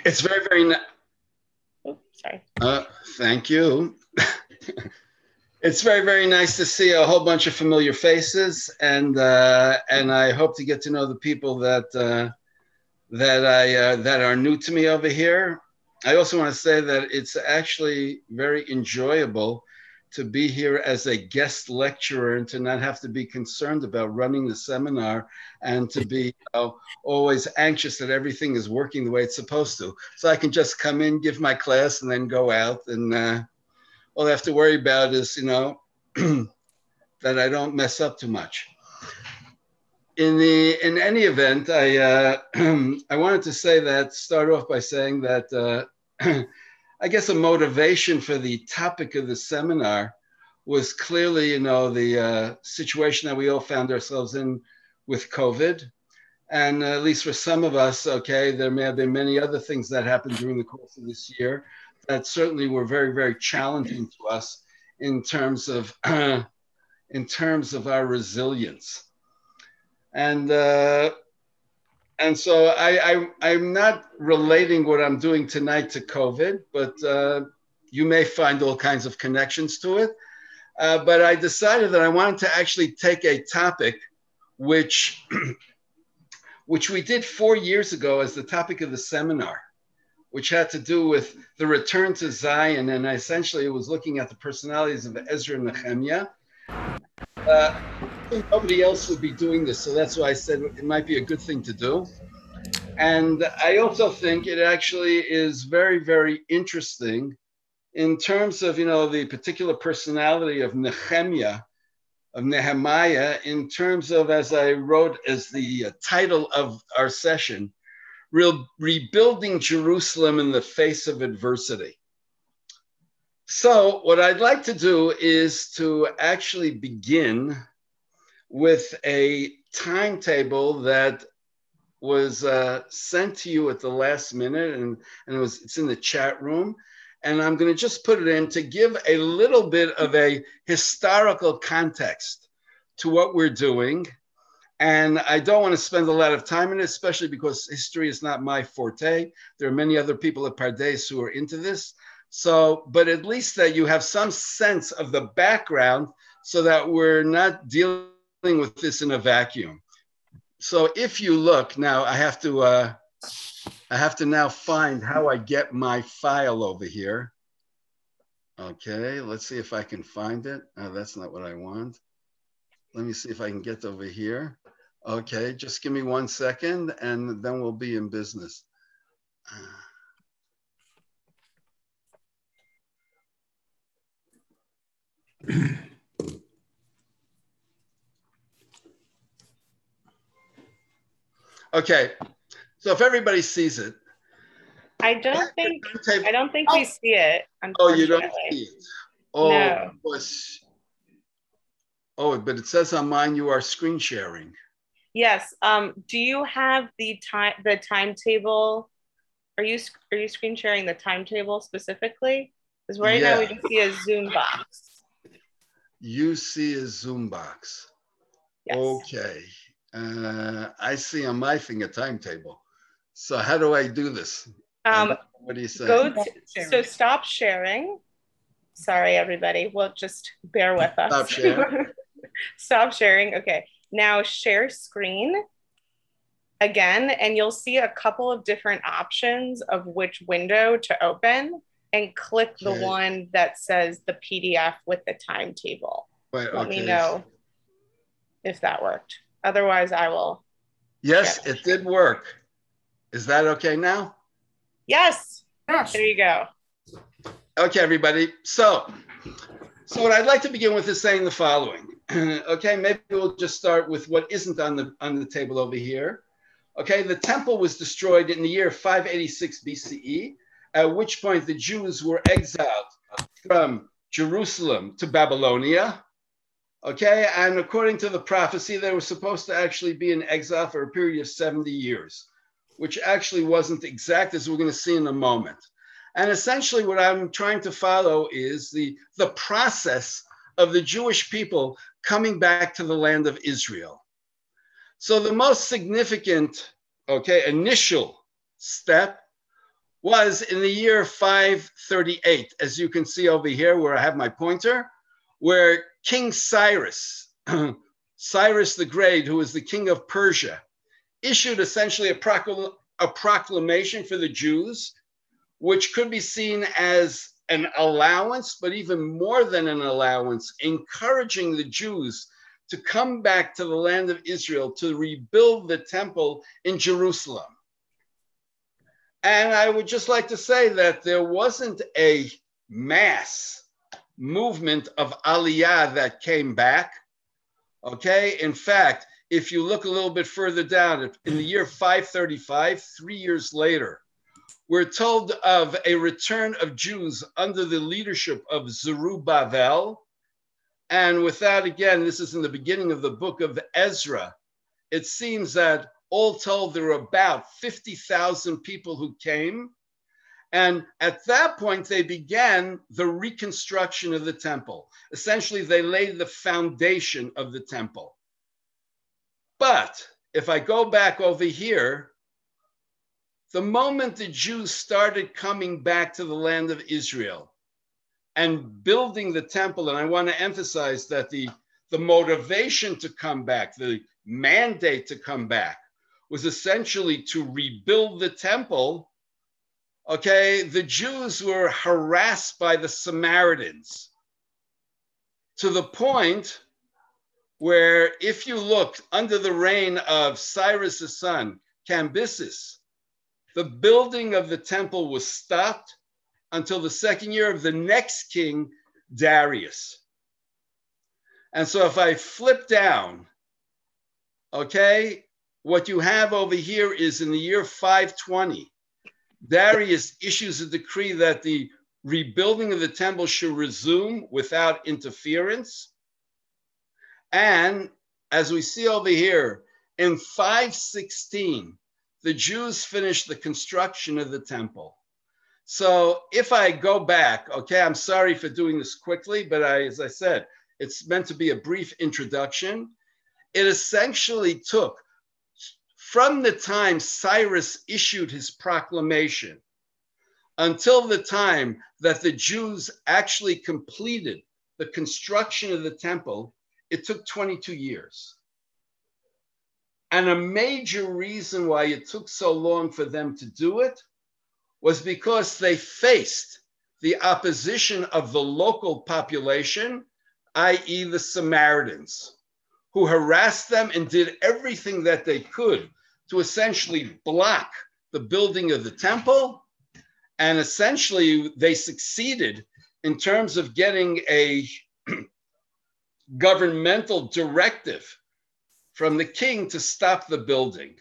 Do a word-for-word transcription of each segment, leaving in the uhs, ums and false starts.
It's very, very nice. Oh, sorry. Uh, thank you. It's very, very nice to see a whole bunch of familiar faces, and uh, and I hope to get to know the people that uh, that I uh, that are new to me over here. I also want to say that it's actually very enjoyable to be here as a guest lecturer and to not have to be concerned about running the seminar and to be you know, always anxious that everything is working the way it's supposed to. So I can just come in, give my class, and then go out, and uh, all I have to worry about is you know that I don't mess up too much. In the in any event, I uh, I wanted to say that start off by saying that uh, I guess a motivation for the topic of the seminar was clearly you know the uh, situation that we all found ourselves in with COVID, and uh, at least for some of us, okay, there may have been many other things that happened during the course of this year that certainly were very very challenging to us in terms of in terms of our resilience. And uh, and so I, I I'm not relating what I'm doing tonight to COVID, but uh, you may find all kinds of connections to it. Uh, but I decided that I wanted to actually take a topic which which we did four years ago as the topic of the seminar, which had to do with the return to Zion, and essentially it was looking at the personalities of Ezra and Nehemiah. Uh, Nobody else would be doing this, so that's why I said it might be a good thing to do. And I also think it actually is very, very interesting in terms of, you know, the particular personality of Nehemiah, of Nehemiah, in terms of, as I wrote as the uh, title of our session, real rebuilding Jerusalem in the face of adversity. So what I'd like to do is to actually begin with a timetable that was uh, sent to you at the last minute, and, and it was it's in the chat room. And I'm going to just put it in to give a little bit of a historical context to what we're doing. And I don't want to spend a lot of time in it, especially because history is not my forte. There are many other people at Pardes who are into this. So, but at least that you have some sense of the background so that we're not dealing with this in a vacuum. So if you look now, I have to uh, I have to now find how I get my file over here. Okay, let's see if I can find it. Oh, that's not what I want. Let me see if I can get over here. Okay, just give me one second and then we'll be in business. Okay, so if everybody sees it. I don't think I don't think oh. we see it. Oh, you don't see it. Oh, no. was, oh, but it says on mine you are screen sharing. Yes. Um, do you have the time the timetable? Are you are you screen sharing the timetable specifically? Because right yeah. now we just see a Zoom box. You see a Zoom box. Yes. Okay. Uh, I see on my thing a timetable. So how do I do this? Um, what do you say? Go to, so stop sharing. Sorry, everybody. Well, just bear with us. Stop sharing. Stop sharing. Okay. Now share screen again, and you'll see a couple of different options of which window to open, and click okay. the one that says the P D F with the timetable. Wait, Let okay. me know if that worked. Otherwise, I will. Yes, it did work. Is that okay now? Yes. Yes. There you go. Okay, everybody. So, so what I'd like to begin with is saying the following. Okay, maybe we'll just start with what isn't on the on the table over here. Okay, the temple was destroyed in the year five eighty-six B C E, at which point the Jews were exiled from Jerusalem to Babylonia. Okay, and according to the prophecy, they were supposed to actually be in exile for a period of seventy years, which actually wasn't exact, as we're going to see in a moment. And essentially what I'm trying to follow is the, the process of the Jewish people coming back to the land of Israel. So the most significant, okay, initial step was in the year five thirty-eight, as you can see over here where I have my pointer, where King Cyrus, Cyrus the Great, who was the king of Persia, issued essentially a, procl- a proclamation for the Jews, which could be seen as an allowance, but even more than an allowance, encouraging the Jews to come back to the land of Israel to rebuild the temple in Jerusalem. And I would just like to say that there wasn't a mass movement of Aliyah that came back. Okay. In fact, if you look a little bit further down, in the year five thirty-five, three years later, we're told of a return of Jews under the leadership of Zerubbabel. And with that, again, this is in the beginning of the book of Ezra. It seems that all told, there were about fifty thousand people who came. And at that point, they began the reconstruction of the temple. Essentially, they laid the foundation of the temple. But if I go back over here, the moment the Jews started coming back to the land of Israel and building the temple, and I want to emphasize that the, the motivation to come back, the mandate to come back, was essentially to rebuild the temple. Okay, the Jews were harassed by the Samaritans to the point where, if you looked under the reign of Cyrus' son, Cambyses, the building of the temple was stopped until the second year of the next king, Darius. And so if I flip down, okay, what you have over here is in the year five twenty, Darius issues a decree that the rebuilding of the temple should resume without interference. And as we see over here, in five sixteen, the Jews finished the construction of the temple. So if I go back, okay, I'm sorry for doing this quickly, but I, as I said, it's meant to be a brief introduction. It essentially took, from the time Cyrus issued his proclamation until the time that the Jews actually completed the construction of the temple, it took twenty-two years. And a major reason why it took so long for them to do it was because they faced the opposition of the local population, that is the Samaritans, who harassed them and did everything that they could to essentially block the building of the temple. And essentially they succeeded in terms of getting a governmental directive from the king to stop the building.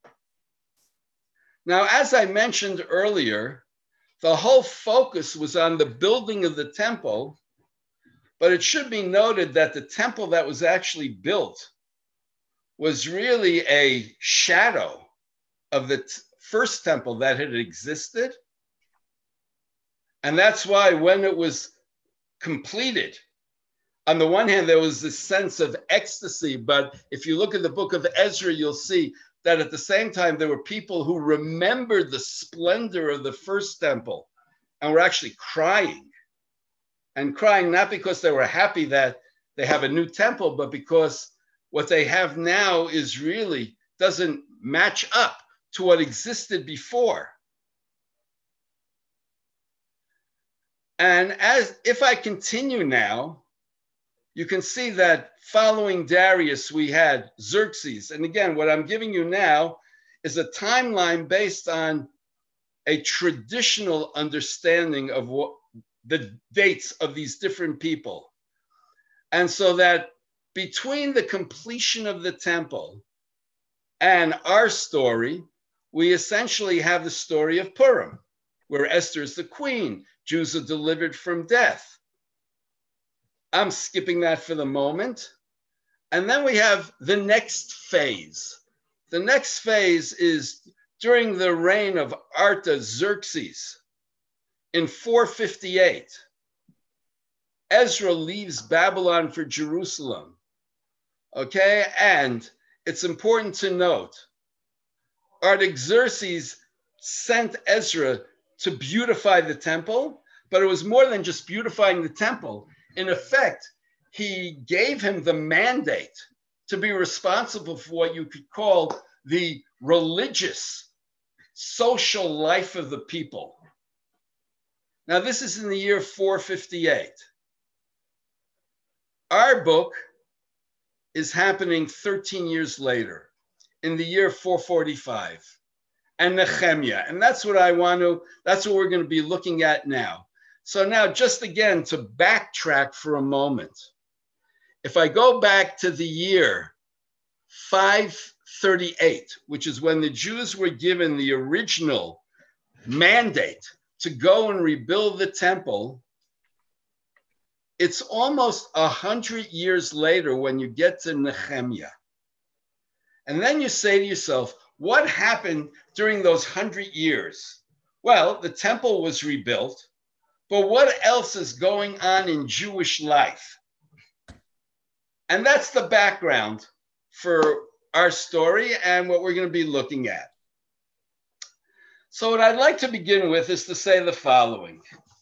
Now, as I mentioned earlier, the whole focus was on the building of the temple, but it should be noted that the temple that was actually built was really a shadow of the t- first temple that had existed. And that's why when it was completed, on the one hand, there was this sense of ecstasy, but if you look at the book of Ezra, you'll see that at the same time, there were people who remembered the splendor of the first temple and were actually crying. And crying not because they were happy that they have a new temple, but because what they have now is really doesn't match up to what existed before. And as if I continue now, you can see that following Darius, we had Xerxes. And again, what I'm giving you now is a timeline based on a traditional understanding of what the dates of these different people. And so that between the completion of the temple and our story, we essentially have the story of Purim, where Esther is the queen, Jews are delivered from death. I'm skipping that for the moment. And then we have the next phase. The next phase is during the reign of Artaxerxes in four fifty-eight. Ezra leaves Babylon for Jerusalem. Okay, and it's important to note, Artaxerxes sent Ezra to beautify the temple, but it was more than just beautifying the temple. In effect, he gave him the mandate to be responsible for what you could call the religious, social life of the people. Now, this is in the year four fifty-eight. Our book is happening thirteen years later, in the year four forty-five, and Nehemiah. And that's what I want to, that's what we're going to be looking at now. So now, just again, to backtrack for a moment, if I go back to the year five thirty-eight, which is when the Jews were given the original mandate to go and rebuild the temple, it's almost a hundred years later when you get to Nehemiah. And then you say to yourself, what happened during those hundred years? Well, the temple was rebuilt, but what else is going on in Jewish life? And that's the background for our story and what we're going to be looking at. So what I'd like to begin with is to say the following.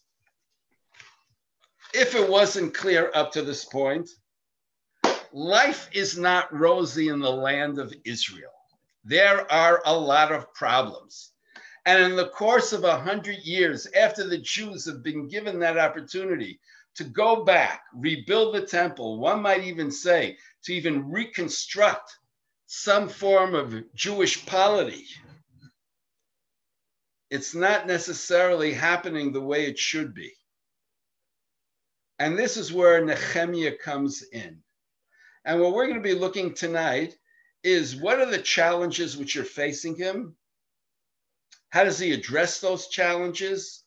If it wasn't clear up to this point, life is not rosy in the land of Israel. There are a lot of problems. And in the course of a hundred years, after the Jews have been given that opportunity to go back, rebuild the temple, one might even say to even reconstruct some form of Jewish polity, it's not necessarily happening the way it should be. And this is where Nehemiah comes in. And what we're going to be looking tonight is what are the challenges which are facing him? How does he address those challenges?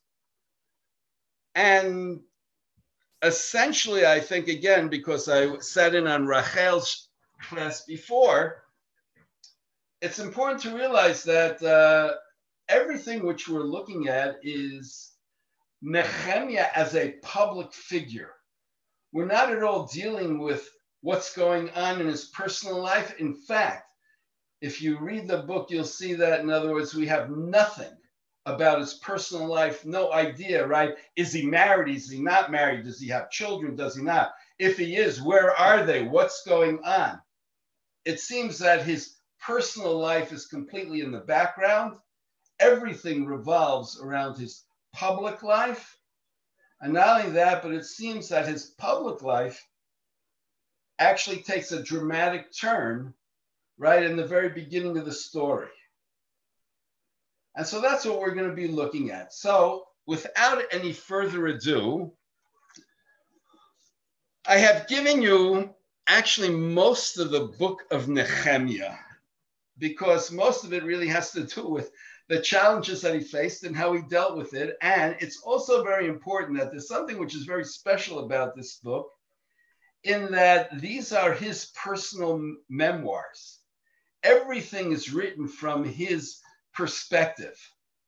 And essentially, I think, again, because I sat in on Rachel's class before, it's important to realize that uh, everything which we're looking at is Nehemiah as a public figure. We're not at all dealing with what's going on in his personal life. In fact, if you read the book, you'll see that, in other words, we have nothing about his personal life, no idea, right? Is he married? Is he not married? Does he have children? Does he not? If he is, where are they? What's going on? It seems that his personal life is completely in the background. Everything revolves around his public life. And not only that, but it seems that his public life actually takes a dramatic turn right in the very beginning of the story. And so that's what we're going to be looking at. So without any further ado, I have given you actually most of the book of Nehemiah, because most of it really has to do with the challenges that he faced and how he dealt with it. And it's also very important that there's something which is very special about this book, in that these are his personal memoirs. Everything is written from his perspective.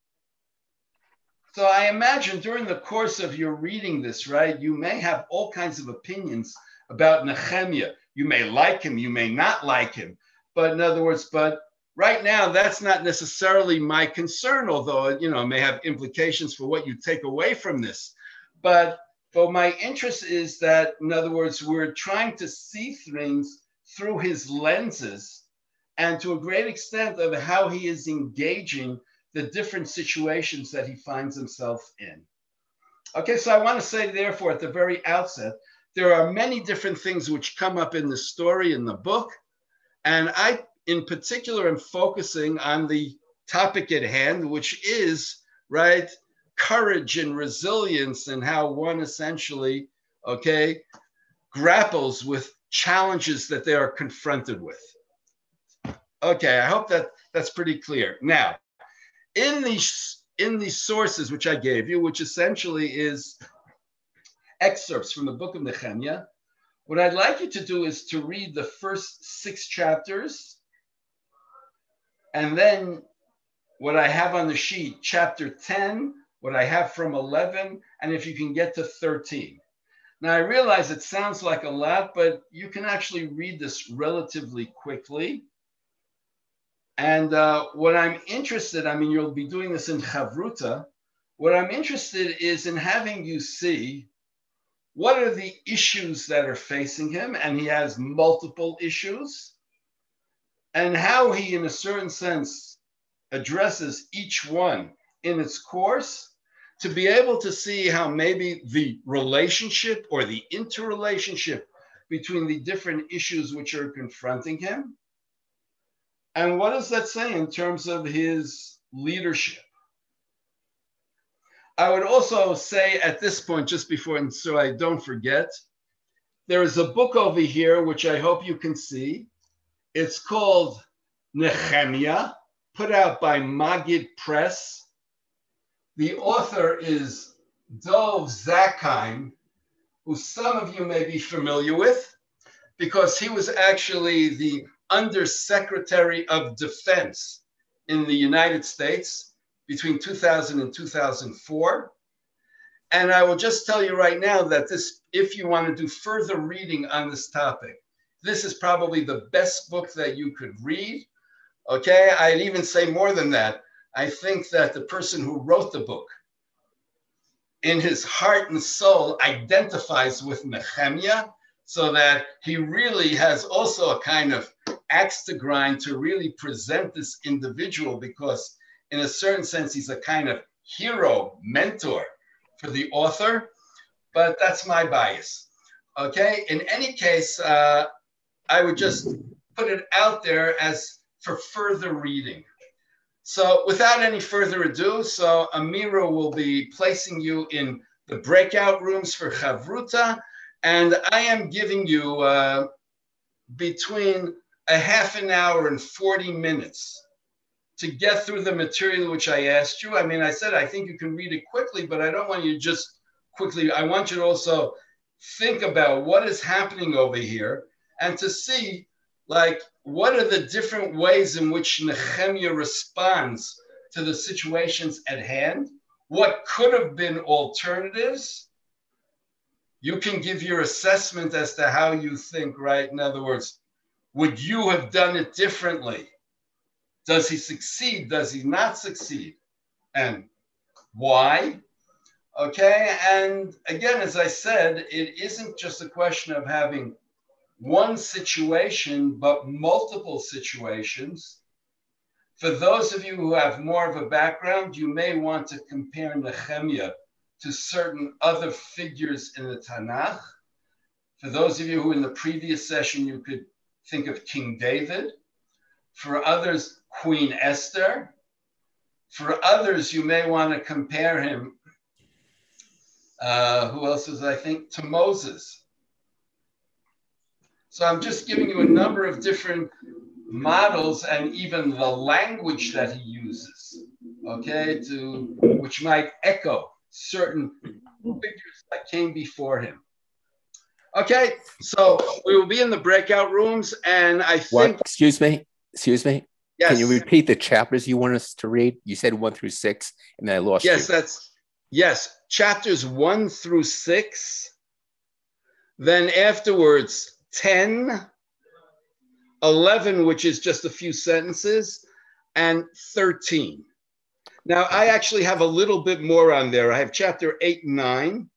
So I imagine during the course of your reading this, right, you may have all kinds of opinions about Nehemiah. You may like him, you may not like him. But in other words, but right now, that's not necessarily my concern, although, you know, it may have implications for what you take away from this. But, but my interest is that, in other words, we're trying to see things through his lenses and to a great extent of how he is engaging the different situations that he finds himself in. Okay, so I want to say, therefore, at the very outset, there are many different things which come up in the story, in the book, and I, in particular, am focusing on the topic at hand, which is, right, courage and resilience, and how one essentially, okay, grapples with challenges that they are confronted with. Okay, I hope that that's pretty clear. Now, in these in these sources which I gave you, which essentially is excerpts from the book of Nehemiah, what I'd like you to do is to read the first six chapters, and then what I have on the sheet, chapter ten, what I have from eleven, and if you can get to thirteen. Now, I realize it sounds like a lot, but you can actually read this relatively quickly. And uh, what I'm interested, I mean, you'll be doing this in Chavruta, What I'm interested is in having you see what are the issues that are facing him, and he has multiple issues, and how he, in a certain sense, addresses each one in its course, to be able to see how maybe the relationship or the interrelationship between the different issues which are confronting him. And what does that say in terms of his leadership? I would also say at this point, just before, and so I don't forget, there is a book over here which I hope you can see. It's called Nehemiah, put out by Magid Press. The author is Dov Zakheim, who some of you may be familiar with, because he was actually the Undersecretary of Defense in the United States between two thousand and two thousand four. And I will just tell you right now that this, if you want to do further reading on this topic, this is probably the best book that you could read. Okay, I'd even say more than that. I think that the person who wrote the book, in his heart and soul, identifies with Nehemiah, so that he really has also a kind of axe to grind to really present this individual, because in a certain sense, he's a kind of hero, mentor for the author, but that's my bias. Okay, in any case, uh, I would just put it out there as for further reading. So without any further ado, so Amira will be placing you in the breakout rooms for Chavruta, and I am giving you uh, between a half an hour and forty minutes to get through the material which I asked you. I mean, I said, I think you can read it quickly, but I don't want you to just quickly, I want you to also think about what is happening over here and to see, like, what are the different ways in which Nehemiah responds to the situations at hand? What could have been alternatives? You can give your assessment as to how you think, right? In other words, would you have done it differently? Does he succeed? Does he not succeed? And why? Okay, and again, as I said, it isn't just a question of having one situation, but multiple situations. For those of you who have more of a background, you may want to compare Nehemiah to certain other figures in the Tanakh. For those of you who in the previous session, you could think of King David. For others, Queen Esther. For others, you may want to compare him, uh, who else is, I think, to Moses. So I'm just giving you a number of different models and even the language that he uses, okay, to which might echo certain figures that came before him. Okay, so we will be in the breakout rooms, and I think... What? Excuse me? Excuse me? Yes. Can you repeat the chapters you want us to read? You said one through six, and then I lost yes, you. Yes, that's... Yes, chapters one through six. Then afterwards, ten, eleven, which is just a few sentences, and thirteen. Now, I actually have a little bit more on there. I have chapter eight and nine.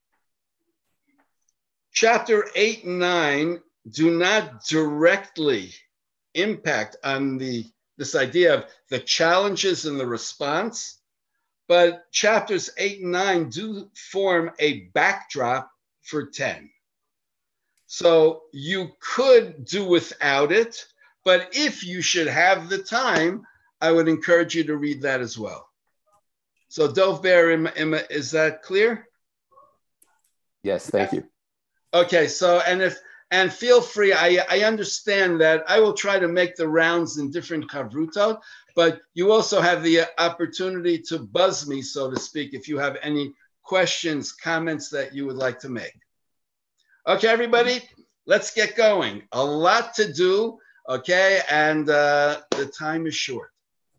Chapter eight and nine do not directly impact on the this idea of the challenges and the response, but chapters eight and nine do form a backdrop for ten. So you could do without it, but if you should have the time, I would encourage you to read that as well. So Dov Ber, is that clear? Yes, thank you. Okay, so and if and feel free, I, I understand that I will try to make the rounds in different Chavrutot, but you also have the opportunity to buzz me, so to speak, if you have any questions, comments that you would like to make. Okay, everybody, let's get going. A lot to do, okay, and uh, the time is short.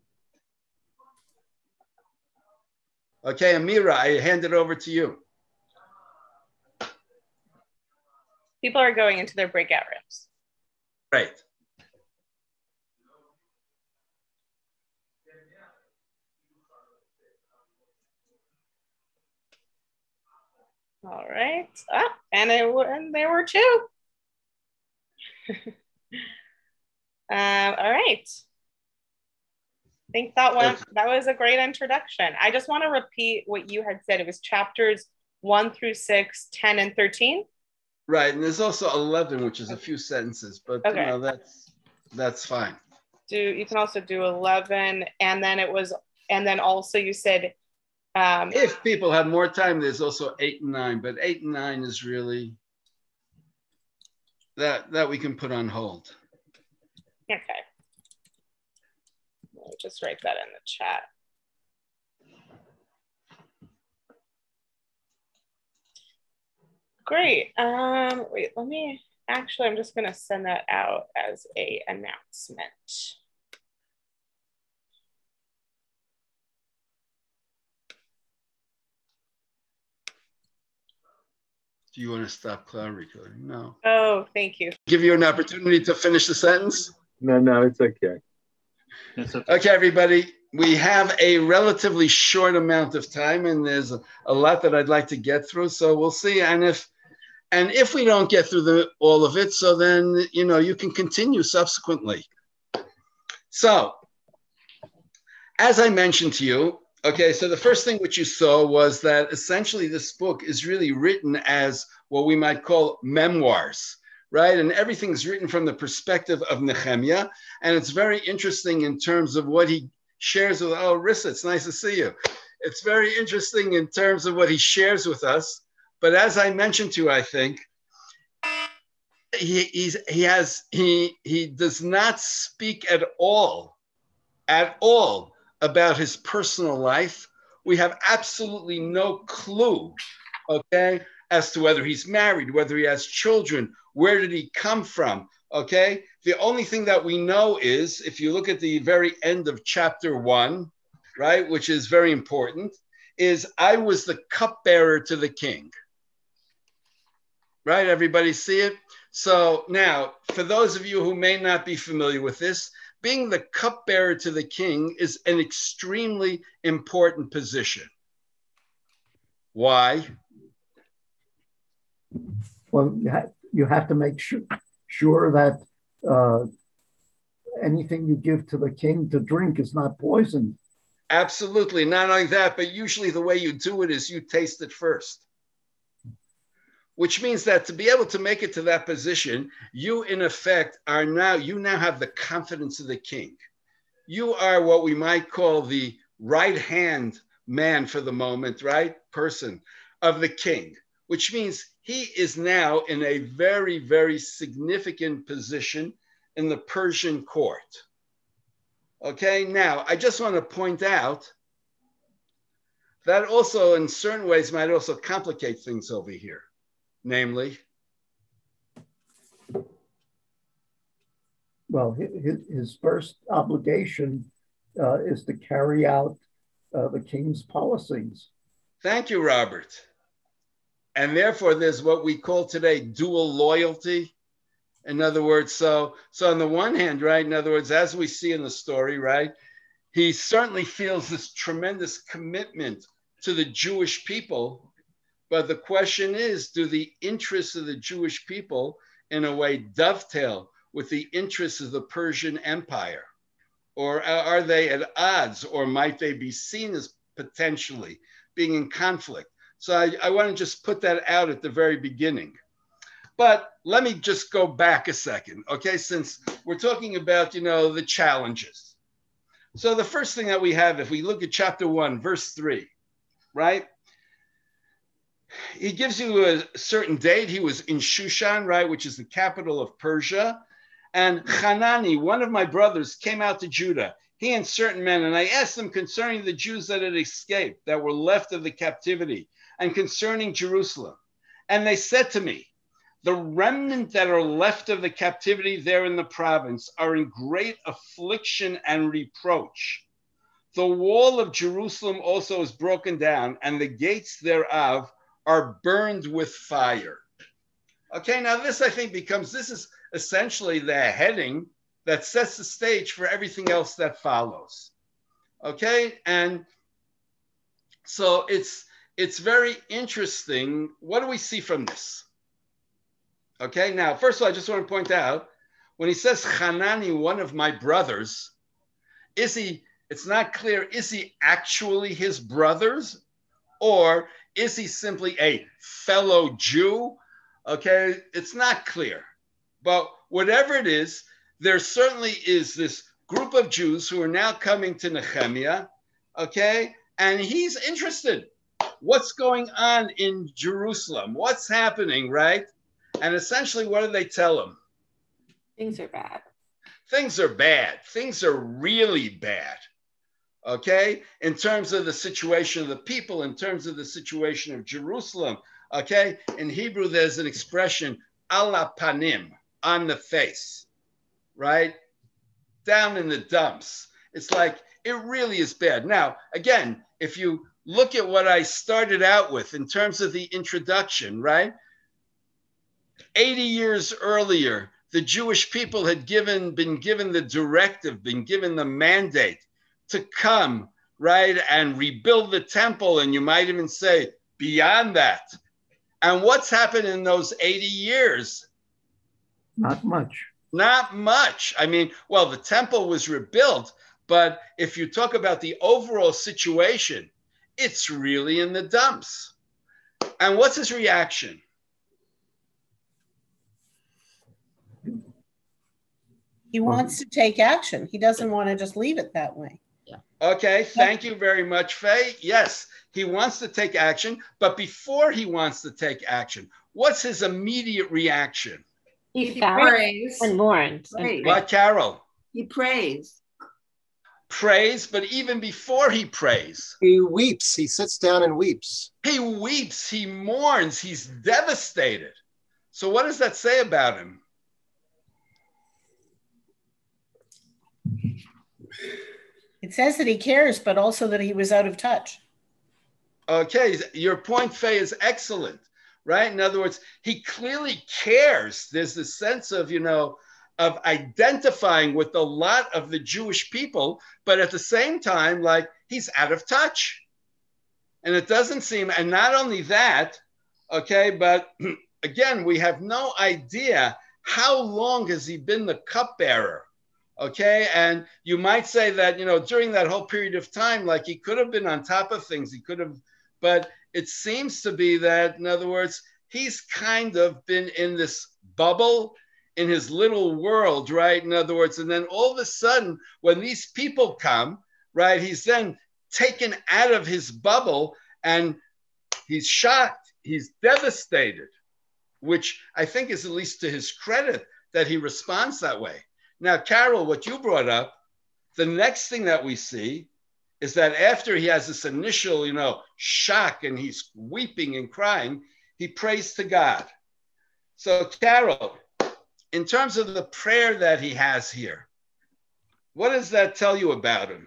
Okay, Amira, I hand it over to you. People are going into their breakout rooms. Right. All right. Ah, and, it, and there were two. um, all right. I think that one that was a great introduction. I just want to repeat what you had said. It was chapters one through six, ten, and thirteen. Right, and there's also eleven, which is a few sentences, but okay. you know that's that's fine. Do you can also do eleven, and then it was, and then also you said um, if people have more time, there's also eight and nine, but eight and nine is really that that we can put on hold. Okay. I'll just write that in the chat. Great. Um, wait, let me, actually, I'm just gonna send that out as a announcement. Do you want to stop cloud recording? No. Oh, thank you. Give you an opportunity to finish the sentence? No, no, it's okay. It's okay. Okay, everybody. We have a relatively short amount of time, and there's a, a lot that I'd like to get through. So we'll see. And if and if we don't get through the all of it, so then you know you can continue subsequently. So, as I mentioned to you, okay. So the first thing which you saw was that essentially this book is really written as what we might call memoirs. Right, and everything's written from the perspective of Nehemiah, and it's very interesting in terms of what he shares with. Oh, Rissa, it's nice to see you. It's very interesting in terms of what he shares with us. But as I mentioned to you, I think he he's, he has he he does not speak at all, at all about his personal life. We have absolutely no clue, okay, as to whether he's married, whether he has children. Where did he come from? Okay. The only thing that we know is if you look at the very end of chapter one, right, which is very important, is I was the cupbearer to the king. Right. Everybody see it? So now, for those of you who may not be familiar with this, being the cupbearer to the king is an extremely important position. Why? Well, you have, you have to make sure, sure that uh, anything you give to the king to drink is not poisoned. Absolutely. Not only that, but usually the way you do it is you taste it first. Which means that to be able to make it to that position, you in effect are now, you now have the confidence of the king. You are what we might call the right-hand man for the moment, right? Person of the king, which means he is now in a very, very significant position in the Persian court. Okay, now I just want to point out that also in certain ways might also complicate things over here. Namely? Well, his, his first obligation uh, is to carry out uh, the king's policies. Thank you, Robert. And therefore, there's what we call today dual loyalty. In other words, so, so on the one hand, right, in other words, as we see in the story, right, he certainly feels this tremendous commitment to the Jewish people. But the question is, do the interests of the Jewish people in a way dovetail with the interests of the Persian Empire? Or are they at odds, or might they be seen as potentially being in conflict? So I, I want to just put that out at the very beginning. But let me just go back a second, okay? Since we're talking about, you know, the challenges. So the first thing that we have, if we look at chapter one, verse three, right? He gives you a certain date. He was in Shushan, right, which is the capital of Persia. And Hanani, one of my brothers, came out to Judah, he and certain men, and I asked them concerning the Jews that had escaped, that were left of the captivity, and concerning Jerusalem. And they said to me, the remnant that are left of the captivity there in the province are in great affliction and reproach. The wall of Jerusalem also is broken down, and the gates thereof are burned with fire. Okay, now this I think becomes, this is essentially the heading that sets the stage for everything else that follows. Okay, and so it's it's very interesting. What do we see from this? Okay, now, first of all, I just want to point out, when he says Hanani, one of my brothers, is he, it's not clear, is he actually his brothers? Or is he simply a fellow Jew? Okay, it's not clear. But whatever it is, there certainly is this group of Jews who are now coming to Nehemiah, okay? And he's interested. What's going on in Jerusalem? What's happening, right? And essentially, what do they tell him? Things are bad. Things are bad. Things are really bad, okay? In terms of the situation of the people, in terms of the situation of Jerusalem, okay? In Hebrew, there's an expression, ala panim, on the face, right? Down in the dumps. It's like, it really is bad. Now, again, if you look at what I started out with in terms of the introduction, right? eighty years earlier, the Jewish people had given, been given the directive, been given the mandate to come, right, and rebuild the temple. And you might even say beyond that. And what's happened in those eighty years? Not much. Not much. I mean, well, the temple was rebuilt, but if you talk about the overall situation, it's really in the dumps. And what's his reaction? He wants to take action. He doesn't want to just leave it that way. Yeah. Okay, thank you very much, Faye. Yes, he wants to take action, but before he wants to take action, what's his immediate reaction? He, He found prays. and mourned. And Prays. What, Carol? He prays. Prays, but even before he prays, He weeps. He sits down and weeps. he weeps, he mourns, he's devastated. So what does that say about him? It says that he cares, but also that he was out of touch. Okay, your point, Faye, is excellent, right? In other words, he clearly cares. There's this sense of, you know, of identifying with a lot of the Jewish people, but at the same time, like, he's out of touch. And it doesn't seem, and not only that, okay, but again, we have no idea how long has he been the cupbearer. Okay, and you might say that, you know, during that whole period of time, like, he could have been on top of things, he could have, but it seems to be that, in other words, he's kind of been in this bubble, in his little world, right? In other words, and then all of a sudden, when these people come, right, he's then taken out of his bubble and he's shocked, he's devastated, which I think is at least to his credit that he responds that way. Now, Carol, what you brought up, the next thing that we see is that after he has this initial, you know, shock and he's weeping and crying, he prays to God. So, Carol, in terms of the prayer that he has here, what does that tell you about him?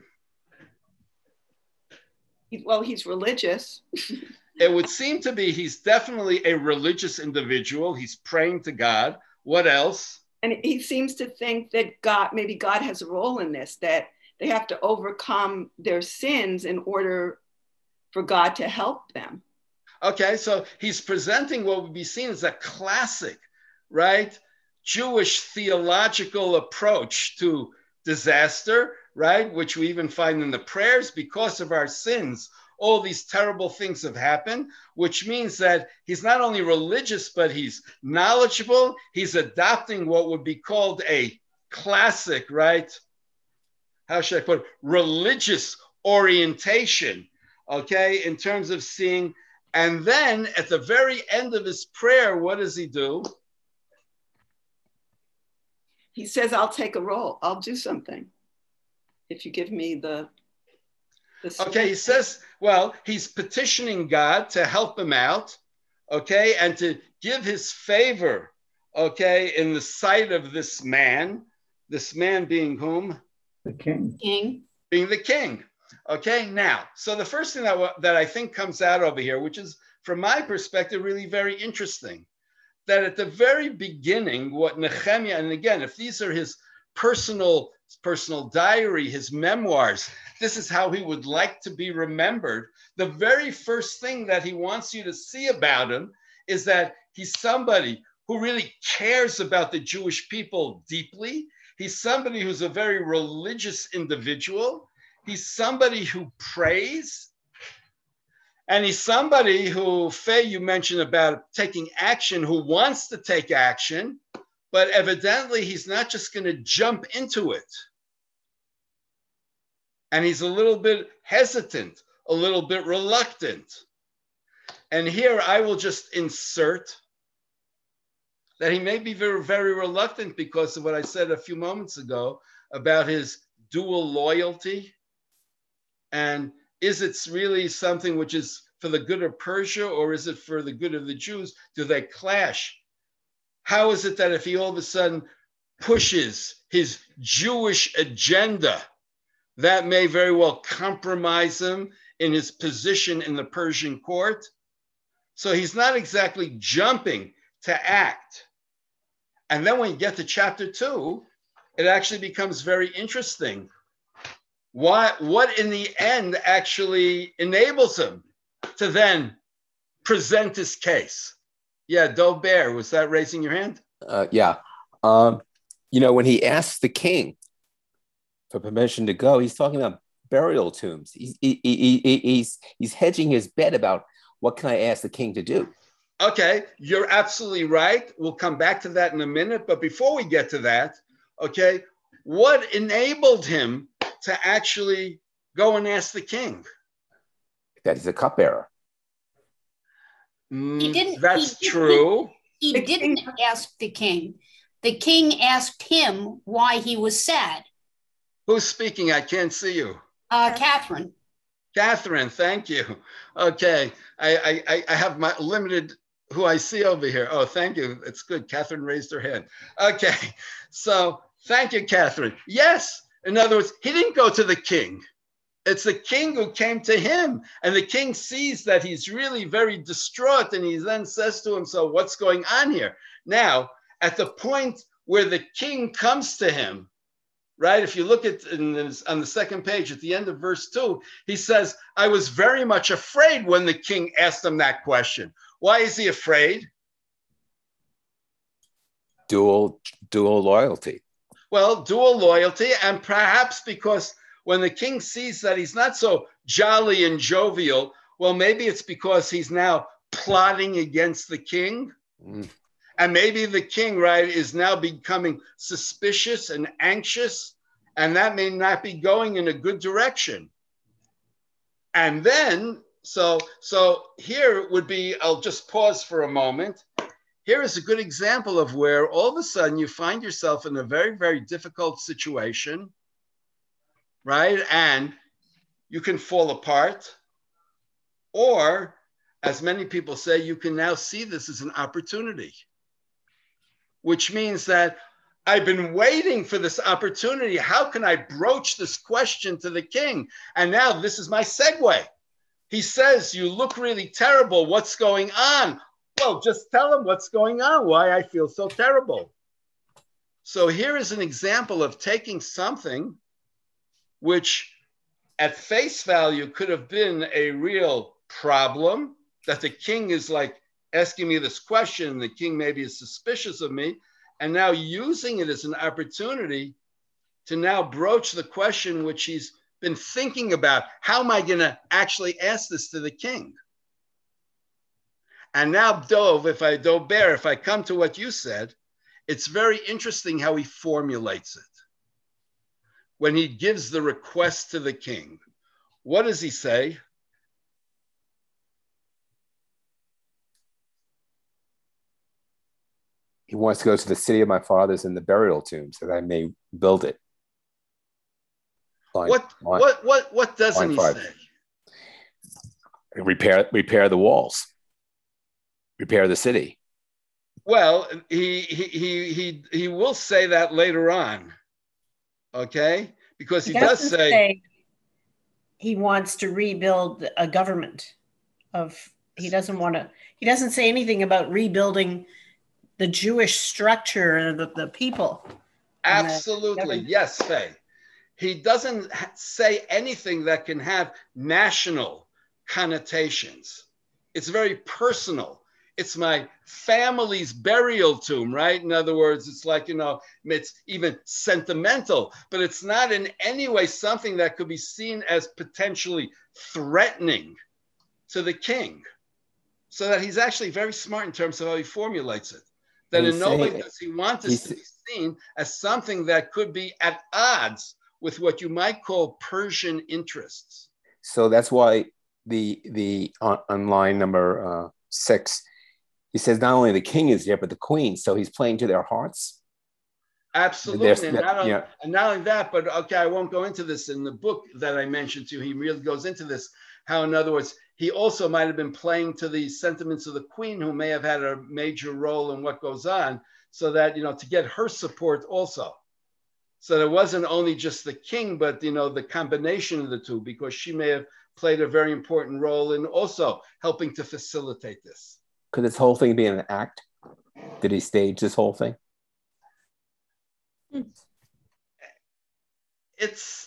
Well, he's religious. It would seem to be he's definitely a religious individual. He's praying to God. What else? And he seems to think that God, maybe God has a role in this, that they have to overcome their sins in order for God to help them. Okay, so he's presenting what would be seen as a classic, right, Jewish theological approach to disaster, right, which we even find in the prayers. Because of our sins, all these terrible things have happened, which means that he's not only religious, but he's knowledgeable. He's adopting what would be called a classic, right? How should I put it? Religious orientation, okay, in terms of seeing. And then at the very end of his prayer, what does he do? He says, I'll take a role. I'll do something if you give me the Okay, he says, well, he's petitioning God to help him out, okay, and to give his favor, okay, in the sight of this man, this man being whom? The king. King. Being the king. Okay, now, so the first thing that, that I think comes out over here, which is, from my perspective, really very interesting, that at the very beginning, what Nehemiah, and again, if these are his personal personal diary, his memoirs. This is how he would like to be remembered. The very first thing that he wants you to see about him is that he's somebody who really cares about the Jewish people deeply. He's somebody who's a very religious individual. He's somebody who prays. And he's somebody who, Faye, you mentioned about taking action, who wants to take action, but evidently he's not just going to jump into it. And he's a little bit hesitant, a little bit reluctant. And here I will just insert that he may be very, very reluctant because of what I said a few moments ago about his dual loyalty. And is it really something which is for the good of Persia, or is it for the good of the Jews? Do they clash? How is it that if he all of a sudden pushes his Jewish agenda, that may very well compromise him in his position in the Persian court? So he's not exactly jumping to act. And then when you get to chapter two, it actually becomes very interesting. What, what in the end actually enables him to then present his case? Yeah, Dobert, was that raising your hand? Uh, yeah. Um, you know, when he asks the king for permission to go, he's talking about burial tombs. He's, he, he, he, he's, he's hedging his bet about what can I ask the king to do? Okay, you're absolutely right. We'll come back to that in a minute. But before we get to that, okay, what enabled him to actually go and ask the king? That he's a cupbearer. Mm, He didn't. that's he, true. He, he didn't ask the king. The king asked him why he was sad. Who's speaking? I can't see you. Uh, Catherine. Catherine, thank you. Okay, I, I, I have my limited who I see over here. Oh, thank you. It's good. Catherine raised her hand. Okay, so thank you, Catherine. Yes, in other words, he didn't go to the king. It's the king who came to him, and the king sees that he's really very distraught, and he then says to him, so what's going on here? Now, at the point where the king comes to him, right? If you look at in this, on the second page at the end of verse two, he says, I was very much afraid when the king asked him that question. Why is he afraid? Dual, dual loyalty. Well, dual loyalty, and perhaps because when the king sees that he's not so jolly and jovial, well, maybe it's because he's now plotting against the king. Mm. And maybe the king, right, is now becoming suspicious and anxious, and that may not be going in a good direction. And then, so, so here would be, I'll just pause for a moment. Here is a good example of where all of a sudden you find yourself in a very, very difficult situation, right? And you can fall apart, or as many people say, you can now see this as an opportunity. Which means that I've been waiting for this opportunity. How can I broach this question to the king? And now this is my segue. He says, you look really terrible. What's going on? Well, just tell him what's going on, why I feel so terrible. So here is an example of taking something which at face value could have been a real problem, that the king is like, asking me this question, the king maybe is suspicious of me, and now using it as an opportunity to now broach the question which he's been thinking about. How am I going to actually ask this to the king? And now, Dov, if I, Dobert, if I come to what you said, it's very interesting how he formulates it. When he gives the request to the king, what does he say? He wants to go to the city of my fathers and the burial tombs that I may build it. Line, what, line, what, what, what doesn't he five. say? Repair, repair the walls. Repair the city. Well, he, he, he, he, he will say that later on. Okay? Because he, he does say, say he wants to rebuild a government of, he doesn't want to, he doesn't say anything about rebuilding the Jewish structure and the, the people. Absolutely. Yes, Faye. He doesn't say anything that can have national connotations. It's very personal. It's my family's burial tomb, right? In other words, it's like, you know, it's even sentimental, but it's not in any way something that could be seen as potentially threatening to the king. So that he's actually very smart in terms of how he formulates it. That in no way does he want this to be seen as something that could be at odds with what you might call Persian interests. So that's why the the on, on line number uh, six, he says not only the king is there, but the queen. So he's playing to their hearts. Absolutely, and not, only, yeah. and not only that, but okay, I won't go into this in the book that I mentioned to you. He really goes into this, how in other words, he also might have been playing to the sentiments of the queen, who may have had a major role in what goes on, so that, you know, to get her support also. So it wasn't only just the king, but, you know, the combination of the two, because she may have played a very important role in also helping to facilitate this. Could this whole thing be an act? Did he stage this whole thing? It's,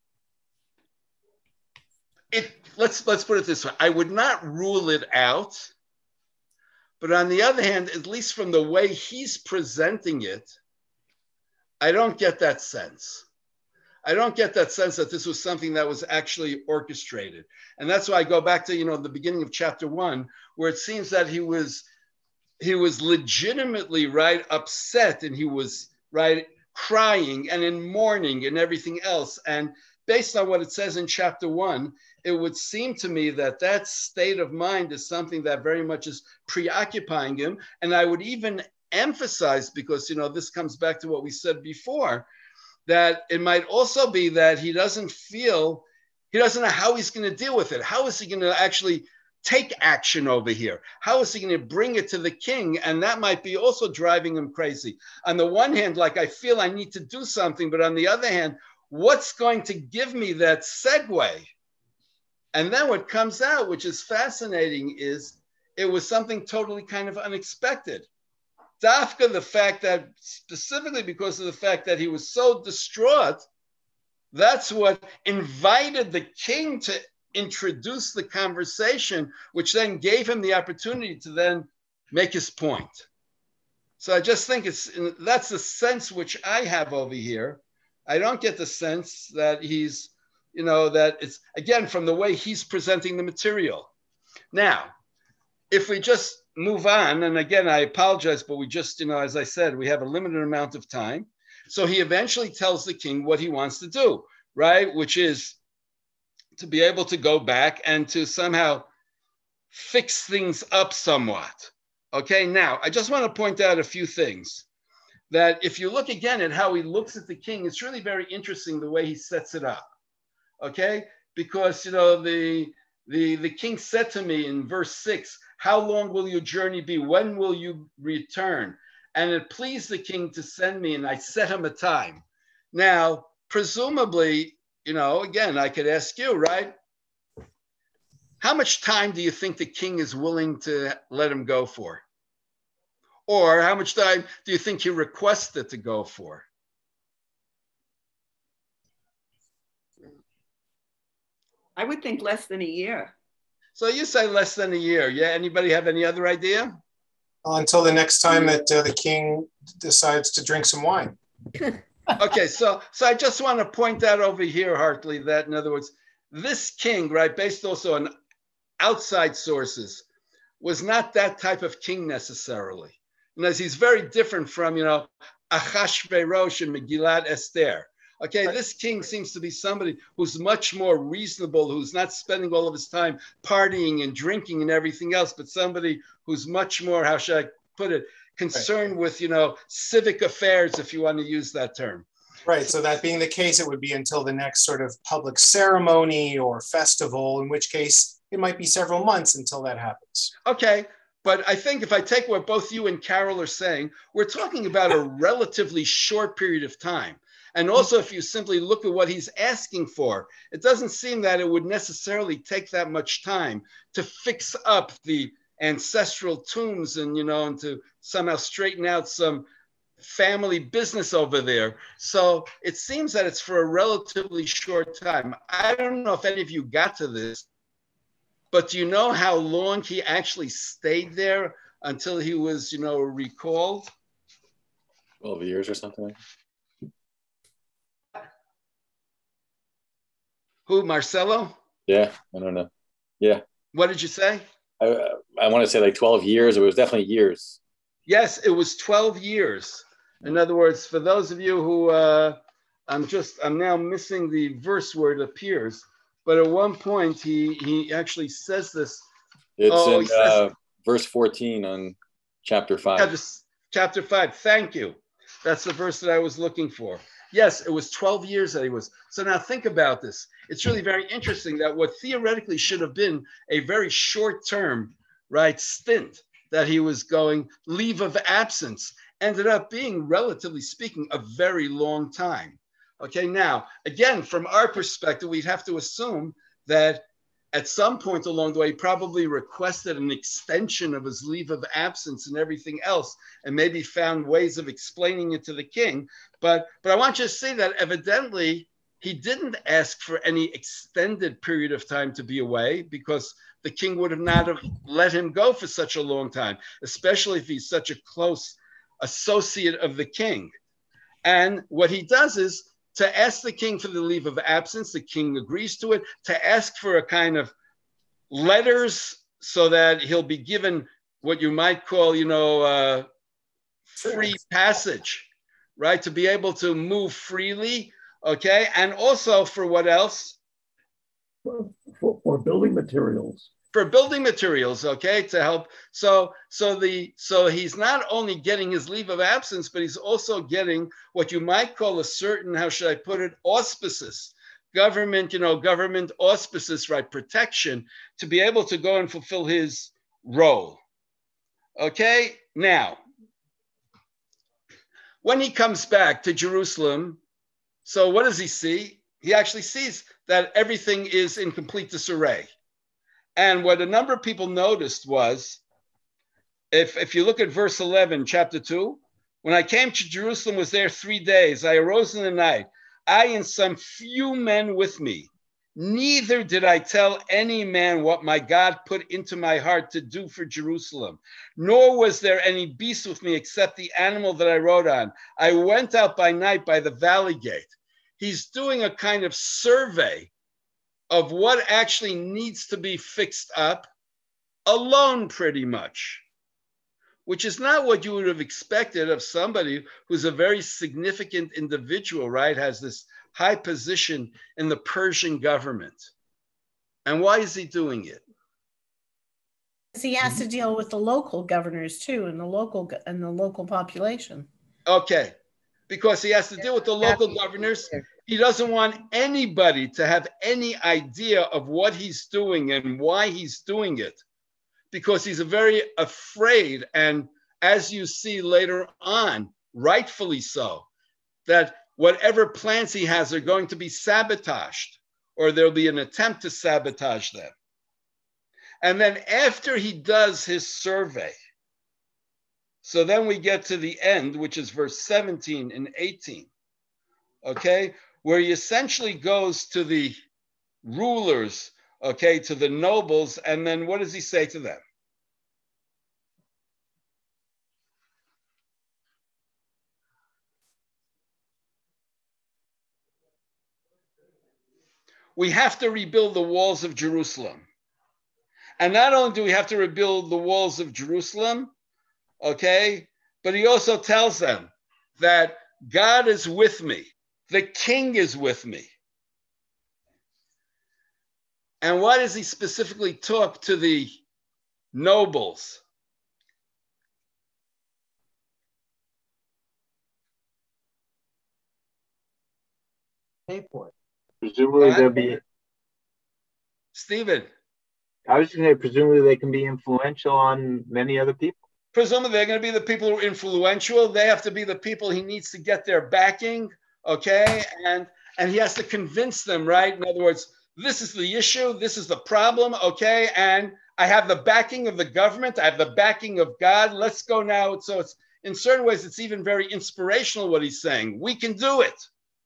it, let's, let's put it this way. I would not rule it out, but on the other hand, at least from the way he's presenting it, I don't get that sense. I don't get that sense that this was something that was actually orchestrated. And that's why I go back to, you know, the beginning of chapter one, where it seems that he was, he was legitimately, right, upset, and he was, right, crying and in mourning and everything else. And based on what it says in chapter one, it would seem to me that that state of mind is something that very much is preoccupying him. And I would even emphasize, because, you know, this comes back to what we said before, that it might also be that he doesn't feel, he doesn't know how he's going to deal with it. How is he going to actually take action over here? How is he going to bring it to the king? And that might be also driving him crazy. On the one hand, like, I feel I need to do something, but on the other hand, what's going to give me that segue? And then what comes out, which is fascinating, is it was something totally kind of unexpected. Dafka, the fact that, specifically because of the fact that he was so distraught, that's what invited the king to introduce the conversation, which then gave him the opportunity to then make his point. So I just think it's, that's the sense which I have over here. I don't get the sense that he's, you know, that it's, again, from the way he's presenting the material. Now, if we just move on, and again, I apologize, but we just, you know, as I said, we have a limited amount of time. So he eventually tells the king what he wants to do, right? Which is to be able to go back and to somehow fix things up somewhat. Okay, now, I just want to point out a few things. That if you look again at how he looks at the king, it's really very interesting the way he sets it up. Okay, because, you know, the, the, the king said to me in verse six, how long will your journey be? When will you return? And it pleased the king to send me, and I set him a time. Now, presumably, you know, again, I could ask you, right? How much time do you think the king is willing to let him go for? Or how much time do you think he requested to go for? I would think less than a year. So you say less than a year. Yeah. Anybody have any other idea? Until the next time that uh, the king decides to drink some wine. Okay. So, so I just want to point out over here, Hartley, that in other words, this king, right, based also on outside sources, was not that type of king necessarily. And as he's very different from, you know, Achashverosh and Megillat Esther. Okay, this king seems to be somebody who's much more reasonable, who's not spending all of his time partying and drinking and everything else, but somebody who's much more, how should I put it, concerned right. with, you know, civic affairs, if you want to use that term. Right, so that being the case, it would be until the next sort of public ceremony or festival, in which case it might be several months until that happens. Okay, but I think if I take what both you and Carol are saying, we're talking about a relatively short period of time. And also, if you simply look at what he's asking for, it doesn't seem that it would necessarily take that much time to fix up the ancestral tombs and, you know, and to somehow straighten out some family business over there. So it seems that it's for a relatively short time. I don't know if any of you got to this, but do you know how long he actually stayed there until he was, you know, recalled? twelve years or something. Who, Marcelo? Yeah, I don't know. Yeah. What did you say? I, I want to say like twelve years. It was definitely years. Yes, it was twelve years. In other words, for those of you who, uh, I'm just, I'm now missing the verse where it appears, but at one point he he actually says this. It's oh, in says, uh, verse fourteen on chapter five. Chapter, chapter five, thank you. That's the verse that I was looking for. Yes, it was twelve years that he was. So now think about this. It's really very interesting that what theoretically should have been a very short term, right, stint that he was going, leave of absence, ended up being, relatively speaking, a very long time. Okay, now, again, from our perspective, we'd have to assume that at some point along the way, he probably requested an extension of his leave of absence and everything else, and maybe found ways of explaining it to the king. But, but I want you to see that evidently he didn't ask for any extended period of time to be away, because the king would have not have let him go for such a long time, especially if he's such a close associate of the king. And what he does is to ask the king for the leave of absence. The king agrees to it, to ask for a kind of letters so that he'll be given what you might call, you know, uh, free passage, right? To be able to move freely, okay? And also for what else? For, for, for building materials. For building materials, okay, to help. So, so the so he's not only getting his leave of absence, but he's also getting what you might call a certain, how should I put it, auspices, government, you know, government auspices, right, protection, to be able to go and fulfill his role. Okay, now, when he comes back to Jerusalem, so what does he see? He actually sees that everything is in complete disarray. And what a number of people noticed was, if, if you look at verse eleven, chapter two, when I came to Jerusalem, was there three days. I arose in the night, I and some few men with me. Neither did I tell any man what my God put into my heart to do for Jerusalem, nor was there any beast with me except the animal that I rode on. I went out by night by the valley gate. He's doing a kind of survey of what actually needs to be fixed up alone, pretty much, which is not what you would have expected of somebody who's a very significant individual, right? Has this high position in the Persian government. And why is he doing it? Because he has to deal with the local governors too, and the local and the local population. Okay, because he has to deal with the local governors. He doesn't want anybody to have any idea of what he's doing and why he's doing it, because he's very afraid, and as you see later on, rightfully so, that whatever plans he has are going to be sabotaged, or there'll be an attempt to sabotage them. And then after he does his survey, so then we get to the end, which is verse seventeen and eighteen, okay, where he essentially goes to the rulers, okay, to the nobles, and then what does he say to them? We have to rebuild the walls of Jerusalem. And not only do we have to rebuild the walls of Jerusalem, okay, but he also tells them that God is with me. The king is with me. And why does he specifically talk to the nobles? Pay for it. Presumably they'll be. Stephen. I was going to say, presumably they can be influential on many other people. Presumably they're going to be the people who are influential. They have to be the people he needs to get their backing, okay? And, and he has to convince them, right? In other words, this is the issue, this is the problem, okay? And I have the backing of the government, I have the backing of God. Let's go now. So it's in certain ways, it's even very inspirational what he's saying. We can do it.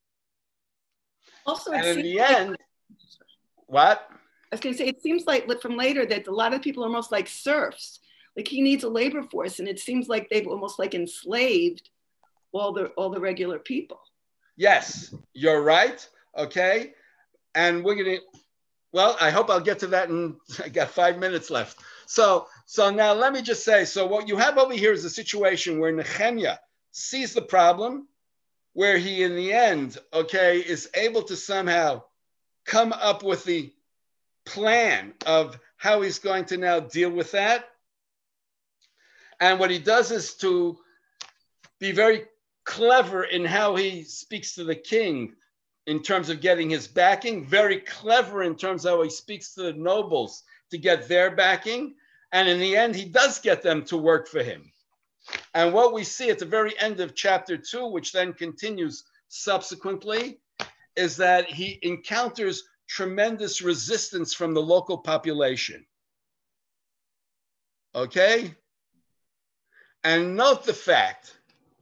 Also, and it in the seems like, end, what? I was going to say, it seems like from later that a lot of people are almost like serfs. Like he needs a labor force, and it seems like they've almost like enslaved all the all the regular people. Yes, you're right. Okay, and we're gonna. Well, I hope I'll get to that in. I got five minutes left. So, so now let me just say. So what you have over here is a situation where Nehemiah sees the problem, where he, in the end, okay, is able to somehow come up with the plan of how he's going to now deal with that. And what he does is to be very clever in how he speaks to the king in terms of getting his backing, very clever in terms of how he speaks to the nobles to get their backing. And in the end, he does get them to work for him. And what we see at the very end of chapter two, which then continues subsequently, is that he encounters tremendous resistance from the local population. Okay? And note the fact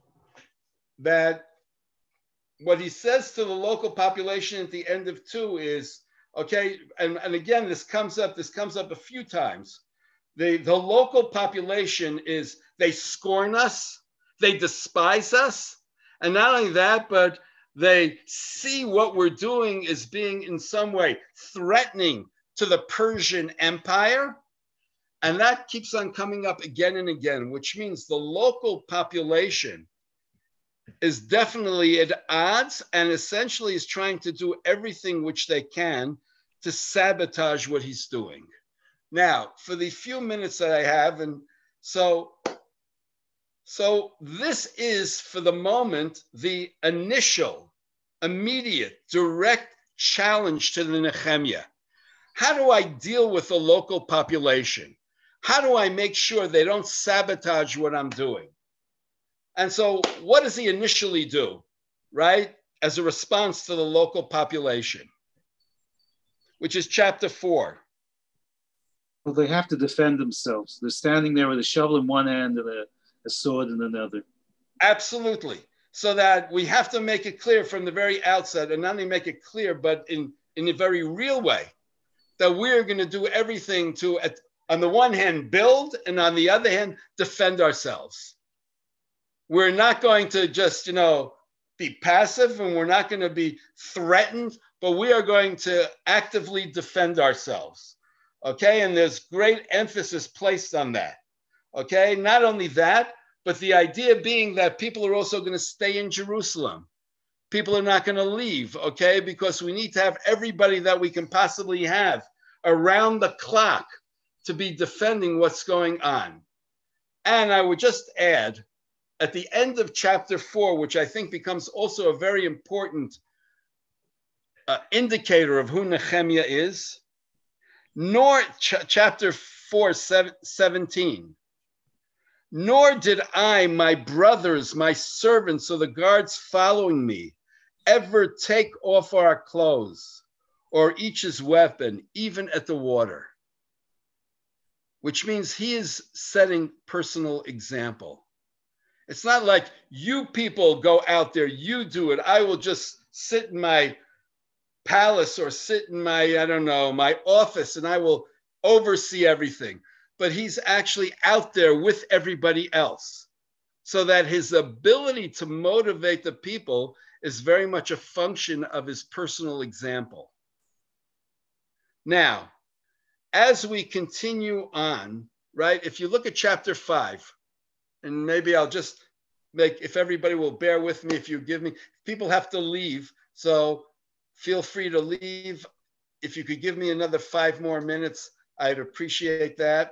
that what he says to the local population at the end of two is, okay, and, and again, this comes up, this comes up a few times. The, the local population is, they scorn us, they despise us, and not only that, but they see what we're doing as being in some way threatening to the Persian Empire. And that keeps on coming up again and again, which means the local population is definitely at odds and essentially is trying to do everything which they can to sabotage what he's doing. Now, for the few minutes that I have, and so, so this is for the moment, the initial, immediate, direct challenge to the Nehemiah. How do I deal with the local population? How do I make sure they don't sabotage what I'm doing? And so what does he initially do, right? As a response to the local population, which is chapter four. Well, they have to defend themselves. They're standing there with a shovel in one hand and a, a sword in another. Absolutely. So that we have to make it clear from the very outset, and not only make it clear, but in, in a very real way, that we're going to do everything to, at, on the one hand, build, and on the other hand, defend ourselves. We're not going to just, you know, be passive, and we're not going to be threatened, but we are going to actively defend ourselves. Okay, and there's great emphasis placed on that. Okay, not only that, but the idea being that people are also going to stay in Jerusalem. People are not going to leave, okay, because we need to have everybody that we can possibly have around the clock to be defending what's going on. And I would just add, at the end of chapter four, which I think becomes also a very important uh, indicator of who Nehemiah is, nor ch chapter four, seventeen, nor did I, my brothers, my servants, or the guards following me, ever take off our clothes or each his weapon, even at the water. Which means he is setting personal example. It's not like you people go out there, you do it. I will just sit in my palace or sit in my, I don't know, my office, and I will oversee everything. But he's actually out there with everybody else, so that his ability to motivate the people is very much a function of his personal example. Now, as we continue on, right, if you look at chapter five, and maybe I'll just make, if everybody will bear with me, if you give me, people have to leave, so feel free to leave. If you could give me another five more minutes, I'd appreciate that.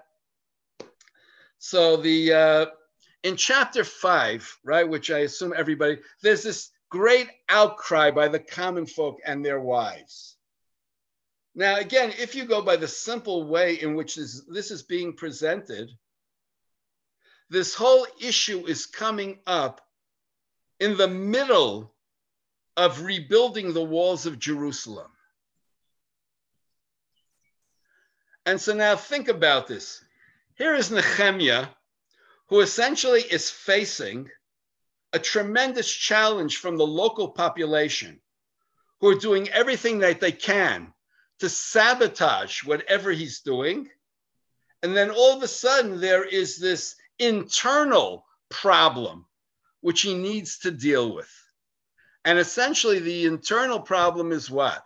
So the uh, in chapter five, right, which I assume everybody, there's this great outcry by the common folk and their wives. Now, again, if you go by the simple way in which this, this is being presented, this whole issue is coming up in the middle of rebuilding the walls of Jerusalem. And so now think about this. Here is Nehemiah, who essentially is facing a tremendous challenge from the local population, who are doing everything that they can to sabotage whatever he's doing. And then all of a sudden there is this internal problem which he needs to deal with. And essentially the internal problem is what?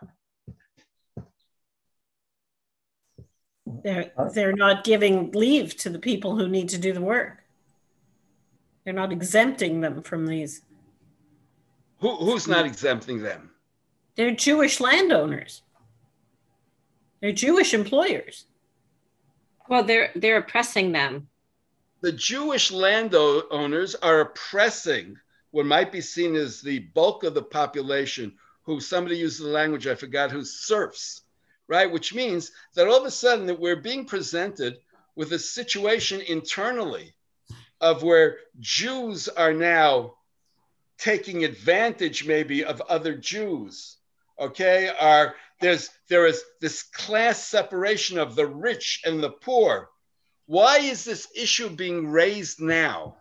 They're, they're not giving leave to the people who need to do the work. They're not exempting them from these. Who, who's not exempting them? They're Jewish landowners. They're Jewish employers. Well, they're they're oppressing them. The Jewish landowners are oppressing what might be seen as the bulk of the population, who somebody used the language, I forgot, who serfs, right? Which means that all of a sudden that we're being presented with a situation internally of where Jews are now taking advantage maybe of other Jews, okay? Are, there's, there is this class separation of the rich and the poor. Why is this issue being raised now?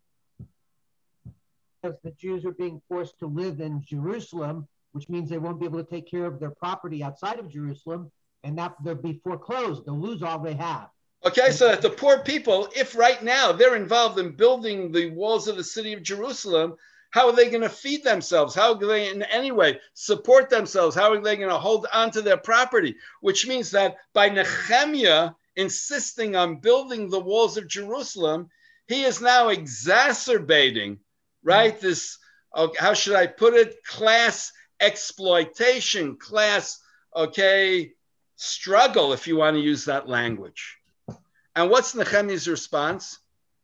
Because the Jews are being forced to live in Jerusalem, which means they won't be able to take care of their property outside of Jerusalem, and that they'll be foreclosed. They'll lose all they have. Okay, so that the poor people, if right now they're involved in building the walls of the city of Jerusalem, how are they going to feed themselves? How are they in any way support themselves? How are they going to hold on to their property? Which means that by Nehemiah insisting on building the walls of Jerusalem, he is now exacerbating, right, this, uh, how should I put it, class exploitation, class, okay, struggle, if you want to use that language. And what's Nehemiah's response?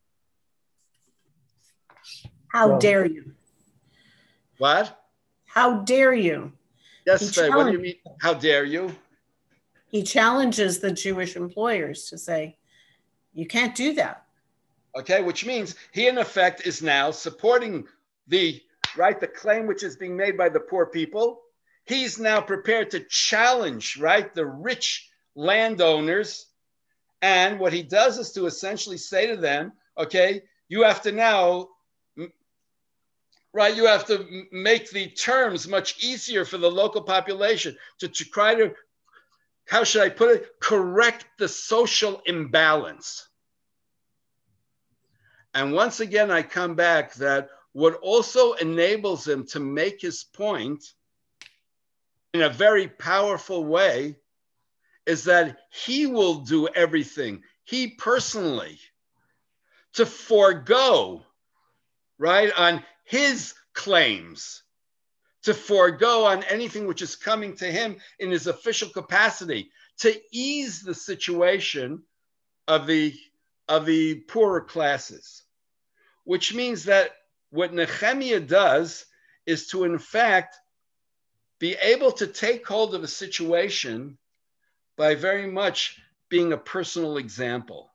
How well, dare you? What? How dare you? Yes, Faye, what do you mean, how dare you? He challenges the Jewish employers to say, you can't do that. Okay, which means he in effect is now supporting the, right, the claim which is being made by the poor people. He's now prepared to challenge, right, the rich landowners. And what he does is to essentially say to them, okay, you have to now, right, you have to make the terms much easier for the local population to, to try to, how should I put it, correct the social imbalance. And once again, I come back that what also enables him to make his point in a very powerful way is that he will do everything, he personally, to forego, right, on his claims, to forego on anything which is coming to him in his official capacity, to ease the situation of the, of the poorer classes. Which means that what Nehemiah does is to, in fact, be able to take hold of a situation by very much being a personal example.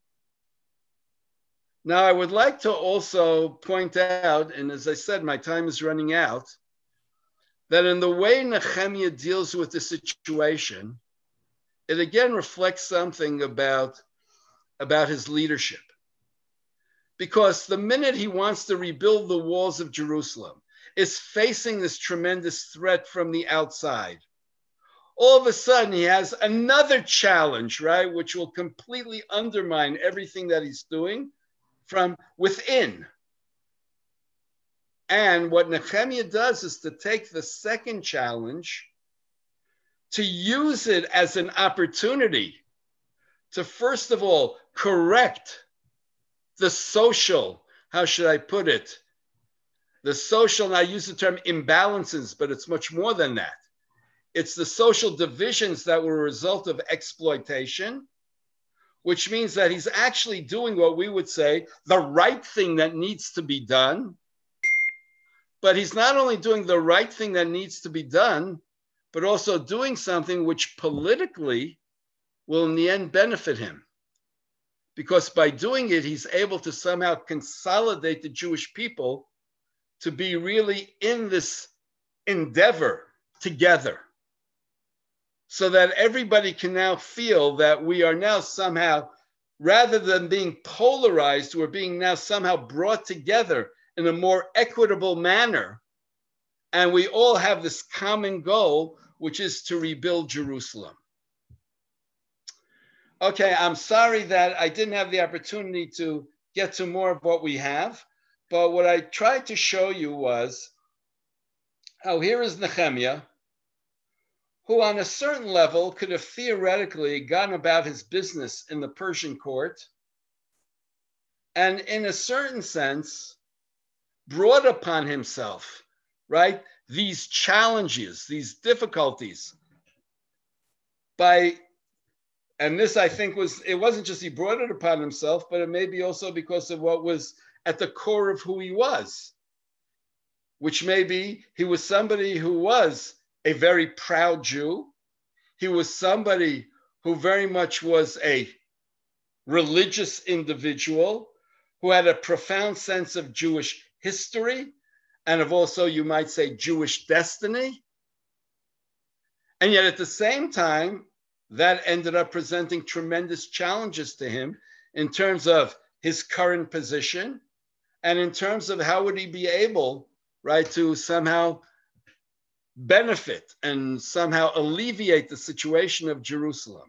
Now, I would like to also point out, and as I said, my time is running out, that in the way Nehemiah deals with the situation, it again reflects something about, about his leadership. Because the minute he wants to rebuild the walls of Jerusalem, is facing this tremendous threat from the outside. All of a sudden, he has another challenge, right, which will completely undermine everything that he's doing from within. And what Nehemiah does is to take the second challenge, to use it as an opportunity to, first of all, correct the social, how should I put it, the social, and I use the term imbalances, but it's much more than that. It's the social divisions that were a result of exploitation, which means that he's actually doing what we would say the right thing that needs to be done. But he's not only doing the right thing that needs to be done, but also doing something which politically will in the end benefit him. Because by doing it, he's able to somehow consolidate the Jewish people to be really in this endeavor together, so that everybody can now feel that we are now somehow rather than being polarized, we're being now somehow brought together in a more equitable manner. And we all have this common goal, which is to rebuild Jerusalem. Okay, I'm sorry that I didn't have the opportunity to get to more of what we have, but what I tried to show you was how here is Nehemiah, who on a certain level could have theoretically gone about his business in the Persian court, and in a certain sense, brought upon himself, right, these challenges, these difficulties by, and this I think was, it wasn't just he brought it upon himself, but it may be also because of what was at the core of who he was, which may be he was somebody who was a very proud Jew. He was somebody who very much was a religious individual who had a profound sense of Jewish history and of also, you might say, Jewish destiny. And yet at the same time, that ended up presenting tremendous challenges to him in terms of his current position and in terms of how would he be able, right, to somehow benefit and somehow alleviate the situation of Jerusalem.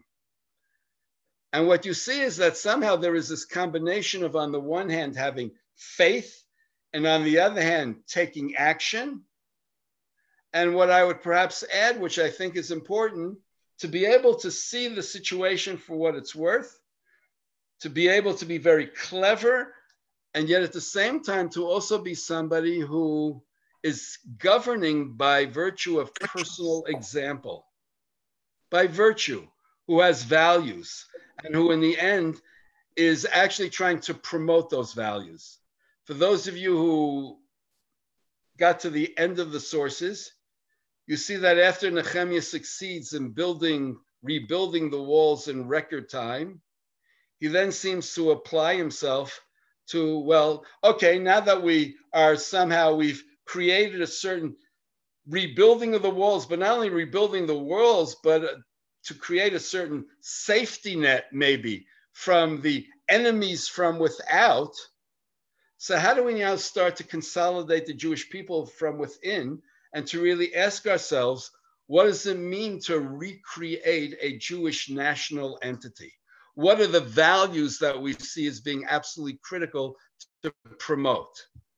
And what you see is that somehow there is this combination of, on the one hand, having faith, and on the other hand, taking action. And what I would perhaps add, which I think is important, to be able to see the situation for what it's worth, to be able to be very clever, and yet at the same time to also be somebody who is governing by virtue of personal example, by virtue, who has values, and who in the end is actually trying to promote those values. For those of you who got to the end of the sources, you see that after Nehemiah succeeds in building, rebuilding the walls in record time, he then seems to apply himself to, well, okay, now that we are somehow, we've created a certain rebuilding of the walls, but not only rebuilding the walls, but to create a certain safety net maybe from the enemies from without. So how do we now start to consolidate the Jewish people from within and to really ask ourselves, what does it mean to recreate a Jewish national entity? What are the values that we see as being absolutely critical to promote?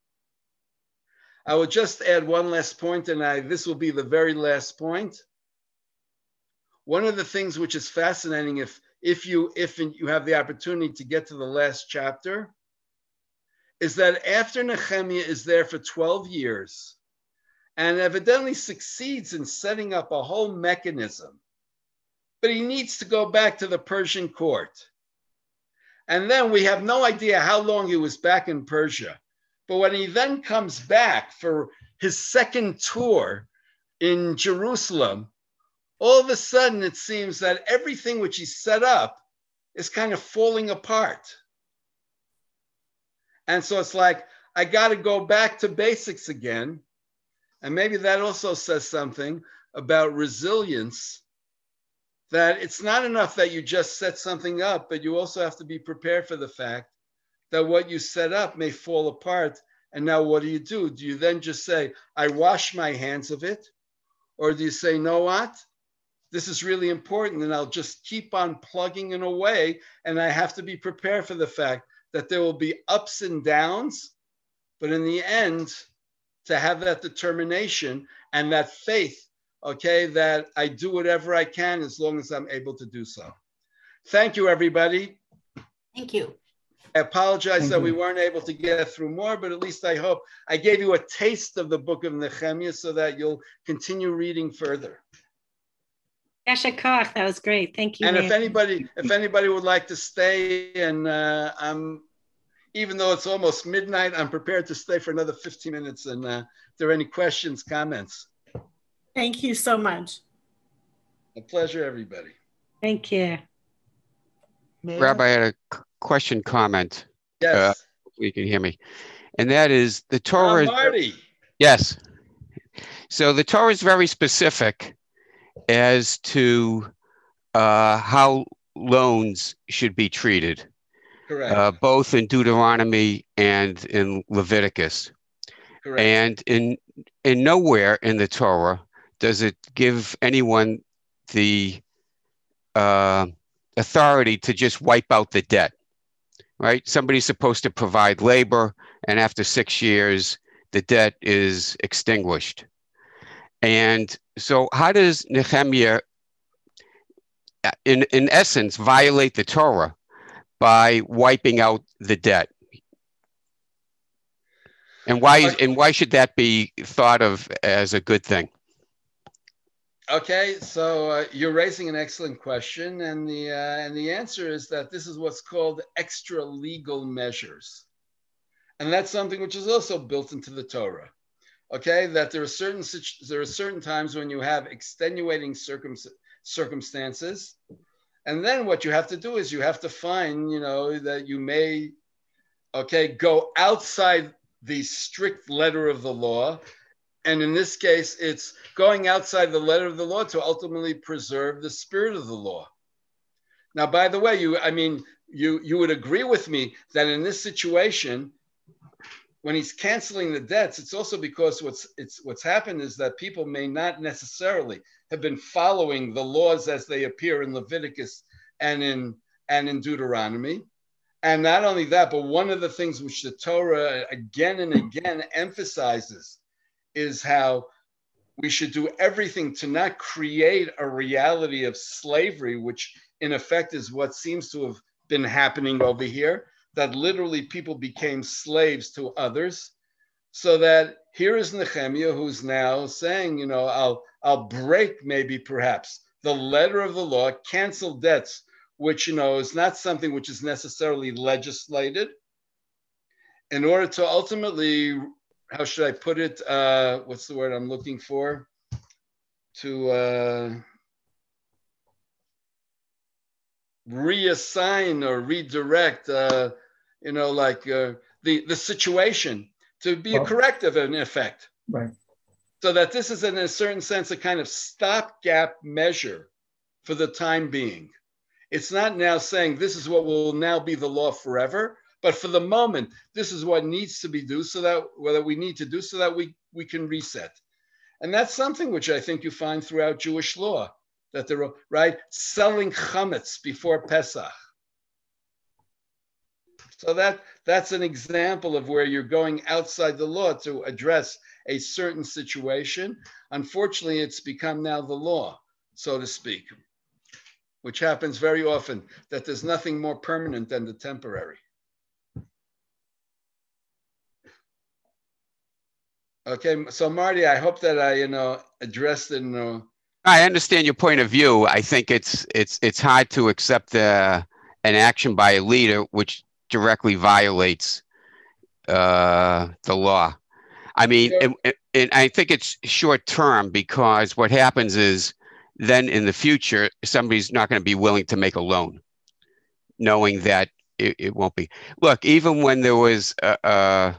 I will just add one last point, and I, this will be the very last point. One of the things which is fascinating, if, if, you, if you have the opportunity to get to the last chapter, is that after Nehemiah is there for twelve years and evidently succeeds in setting up a whole mechanism, but he needs to go back to the Persian court. And then we have no idea how long he was back in Persia. But when he then comes back for his second tour in Jerusalem, all of a sudden it seems that everything which he set up is kind of falling apart. And so it's like, I got to go back to basics again. And maybe that also says something about resilience, that it's not enough that you just set something up, but you also have to be prepared for the fact that what you set up may fall apart. And now what do you do? Do you then just say, I wash my hands of it? Or do you say, no, what? This is really important, and I'll just keep on plugging it away, and I have to be prepared for the fact that there will be ups and downs, but in the end, to have that determination and that faith, okay, that I do whatever I can as long as I'm able to do so. Thank you, everybody. Thank you. I apologize Thank that you. we weren't able to get through more, but at least I hope I gave you a taste of the book of Nehemiah so that you'll continue reading further. Yasha Koch, that was great. Thank you. And if Nancy. anybody, if anybody would like to stay, and uh, I'm, even though it's almost midnight, I'm prepared to stay for another fifteen minutes. And uh, if there are any questions, comments. Thank you so much. A pleasure, everybody. Thank you. Mayor? Rabbi, I had a c- question, comment. Yes. Uh, hopefully you can hear me. And that is the Torah. Oh, is- Marty. Yes. So the Torah is very specific as to uh, how loans should be treated. Correct. uh, both in Deuteronomy and in Leviticus. Correct. And in in nowhere in the Torah does it give anyone the uh, authority to just wipe out the debt, right? Somebody's supposed to provide labor, and after six years, the debt is extinguished. And so how does Nehemiah, in, in essence, violate the Torah by wiping out the debt? And why is, and why should that be thought of as a good thing? Okay, so uh, you're raising an excellent question, and the uh, and the answer is that this is what's called extra legal measures, and that's something which is also built into the Torah. Okay, that there are certain there are certain times when you have extenuating circum, circumstances, and then what you have to do is you have to find, you know, that you may, okay, go outside the strict letter of the law. And in this case, it's going outside the letter of the law to ultimately preserve the spirit of the law. Now, by the way, you, I mean, you, you would agree with me that in this situation, when he's canceling the debts, it's also because what's, it's, what's happened is that people may not necessarily have been following the laws as they appear in Leviticus and in, and in Deuteronomy. And not only that, but one of the things which the Torah again and again emphasizes is how we should do everything to not create a reality of slavery, which in effect is what seems to have been happening over here, that literally people became slaves to others. So that here is Nehemiah, who's now saying, you know, I'll, I'll break maybe perhaps the letter of the law, cancel debts, which, you know, is not something which is necessarily legislated, in order to ultimately, how should I put it? Uh, what's the word I'm looking for? To uh, reassign or redirect, uh, you know, like uh, the, the situation to be a corrective in effect. Right. So that this is in a certain sense a kind of stopgap measure for the time being. It's not now saying this is what will now be the law forever. But for the moment, this is what needs to be do so that whether we need to do so that we, we can reset. And that's something which I think you find throughout Jewish law, that they're right selling chametz before Pesach. So that that's an example of where you're going outside the law to address a certain situation. Unfortunately, it's become now the law, so to speak, which happens very often, that there's nothing more permanent than the temporary. Okay, so Marty, I hope that I, you know, addressed it. You know. I understand your point of view. I think it's it's it's hard to accept uh, an action by a leader which directly violates uh, the law. I mean, Yeah. and, and I think it's short term because what happens is then in the future somebody's not going to be willing to make a loan, knowing that it, it won't be. Look, even when there was a, a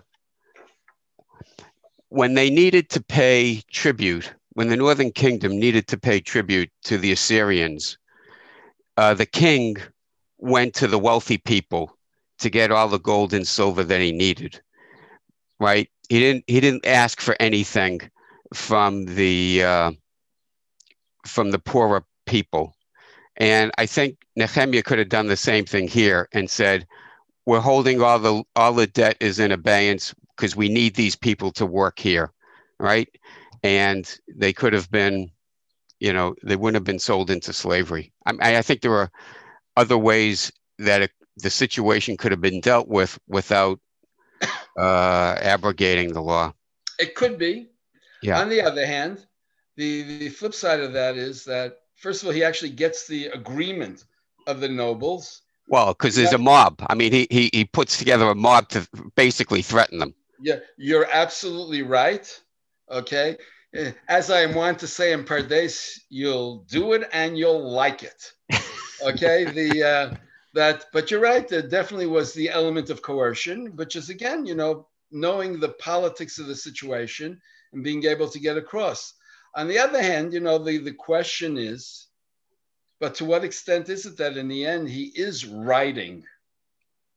when they needed to pay tribute, when the Northern Kingdom needed to pay tribute to the Assyrians, uh, the king went to the wealthy people to get all the gold and silver that he needed, right? He didn't, he didn't ask for anything from the, uh, from the poorer people. And I think Nehemiah could have done the same thing here and said, we're holding all the, all the debt is in abeyance because we need these people to work here, right? And they could have been, you know, they wouldn't have been sold into slavery. I, I think there are other ways that it, the situation could have been dealt with without uh, abrogating the law. It could be. Yeah. On the other hand, the, the flip side of that is that, first of all, he actually gets the agreement of the nobles. Well, because there's a mob. I mean, he, he he puts together a mob to basically threaten them. Yeah, you're absolutely right. Okay. As I want to say in Pardes, you'll do it and you'll like it. Okay. the uh, that, but you're right. There definitely was the element of coercion, which is again, you know, knowing the politics of the situation and being able to get across. On the other hand, you know, the, the question is, but to what extent is it that in the end he is writing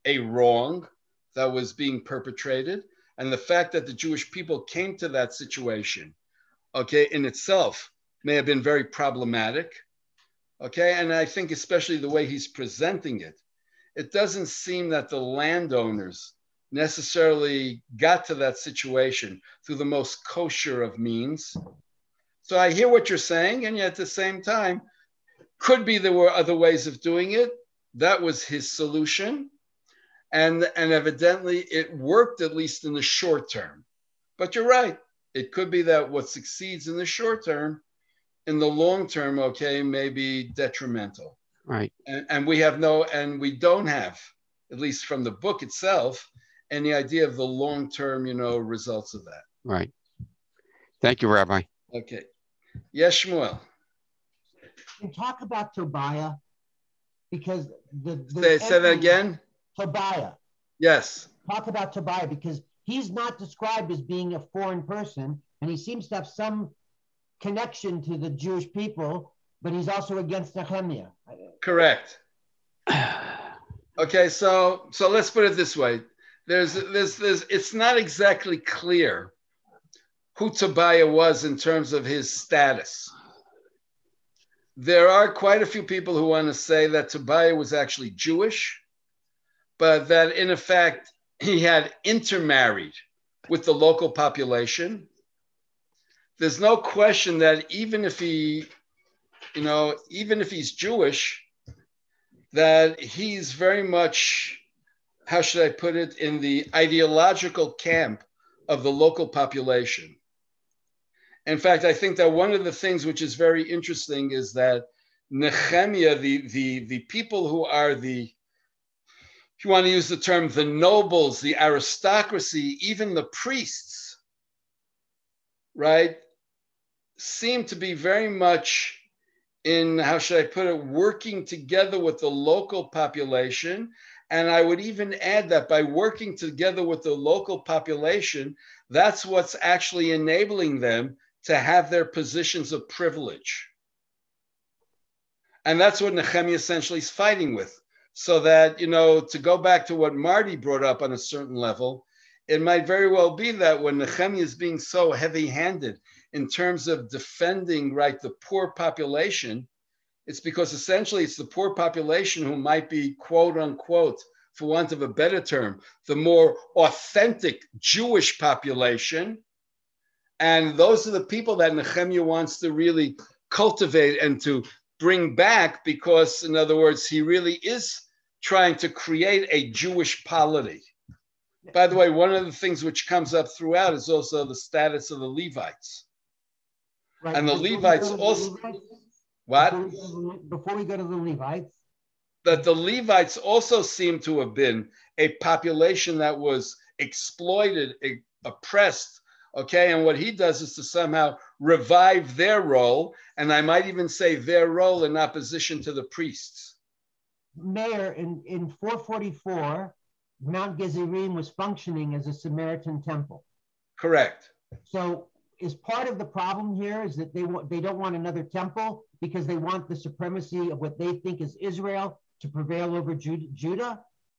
a wrong that was being perpetrated. And the fact that the Jewish people came to that situation, okay, in itself may have been very problematic. Okay, and I think especially the way he's presenting it, it doesn't seem that the landowners necessarily got to that situation through the most kosher of means. So I hear what you're saying, and yet at the same time, could be there were other ways of doing it. That was his solution. And, and evidently it worked, at least in the short term. But you're right. It could be that what succeeds in the short term, in the long term, okay, may be detrimental. Right. And, and we have no, and we don't have, at least from the book itself, any idea of the long-term, you know, results of that. Right. Thank you, Rabbi. Okay. Yes, Shmuel. Can you talk about Tobiah? Because the, the say, say that again. Tobiah. Yes. Talk about Tobiah, because he's not described as being a foreign person, and he seems to have some connection to the Jewish people, but he's also against Nehemiah. Correct. Okay, so so let's put it this way. There's there's there's it's not exactly clear who Tobiah was in terms of his status. There are quite a few people who want to say that Tobiah was actually Jewish, but that in effect he had intermarried with the local population. There's no question that even if he, you know, even if he's Jewish, that he's very much, how should I put it, in the ideological camp of the local population. In fact, I think that one of the things which is very interesting is that Nehemiah, the, the, the people who are the, if you want to use the term, the nobles, the aristocracy, even the priests, right, seem to be very much in, how should I put it, working together with the local population. And I would even add that by working together with the local population, that's what's actually enabling them to have their positions of privilege. And that's what Nehemiah essentially is fighting with. So that, you know, to go back to what Marty brought up on a certain level, it might very well be that when Nehemiah is being so heavy-handed in terms of defending, right, the poor population, it's because essentially it's the poor population who might be, quote unquote, for want of a better term, the more authentic Jewish population. And those are the people that Nehemiah wants to really cultivate and to bring back, because, in other words, he really is trying to create a Jewish polity. By the way, one of the things which comes up throughout is also the status of the Levites. Right. And the Before Levites we go to the also, Levites, what? Before we, go to the, before we go to the Levites. That the Levites also seem to have been a population that was exploited, oppressed, okay? And what he does is to somehow revive their role, and I might even say their role in opposition to the priests. Mayor, in, in four forty-four, Mount Gerizim was functioning as a Samaritan temple. Correct. So is part of the problem here is that they want they don't want another temple because they want the supremacy of what they think is Israel to prevail over Judah?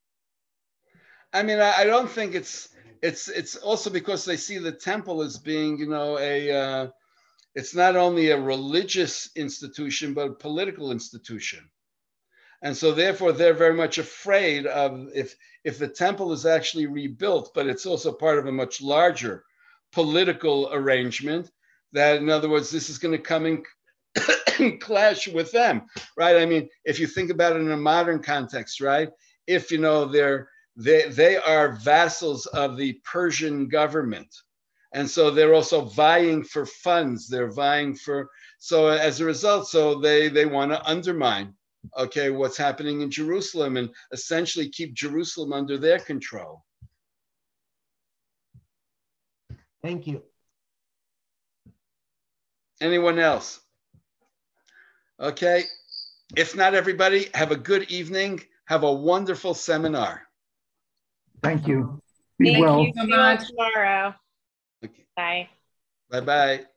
I mean, I, I don't think it's it's it's also because they see the temple as being, you know, a uh, it's not only a religious institution but a political institution. And so therefore they're very much afraid of if if the temple is actually rebuilt, but it's also part of a much larger political arrangement, that in other words, this is going to come in clash with them, right? I mean, if you think about it in a modern context, right? If, you know, they're, they, they are vassals of the Persian government. And so they're also vying for funds. They're vying for, so as a result, so they, they want to undermine, okay, what's happening in Jerusalem and essentially keep Jerusalem under their control. Thank you. Anyone else? Okay. If not, everybody, have a good evening. Have a wonderful seminar. Thank you. Be Thank well. you so much. Tomorrow. Okay. Bye. Bye-bye.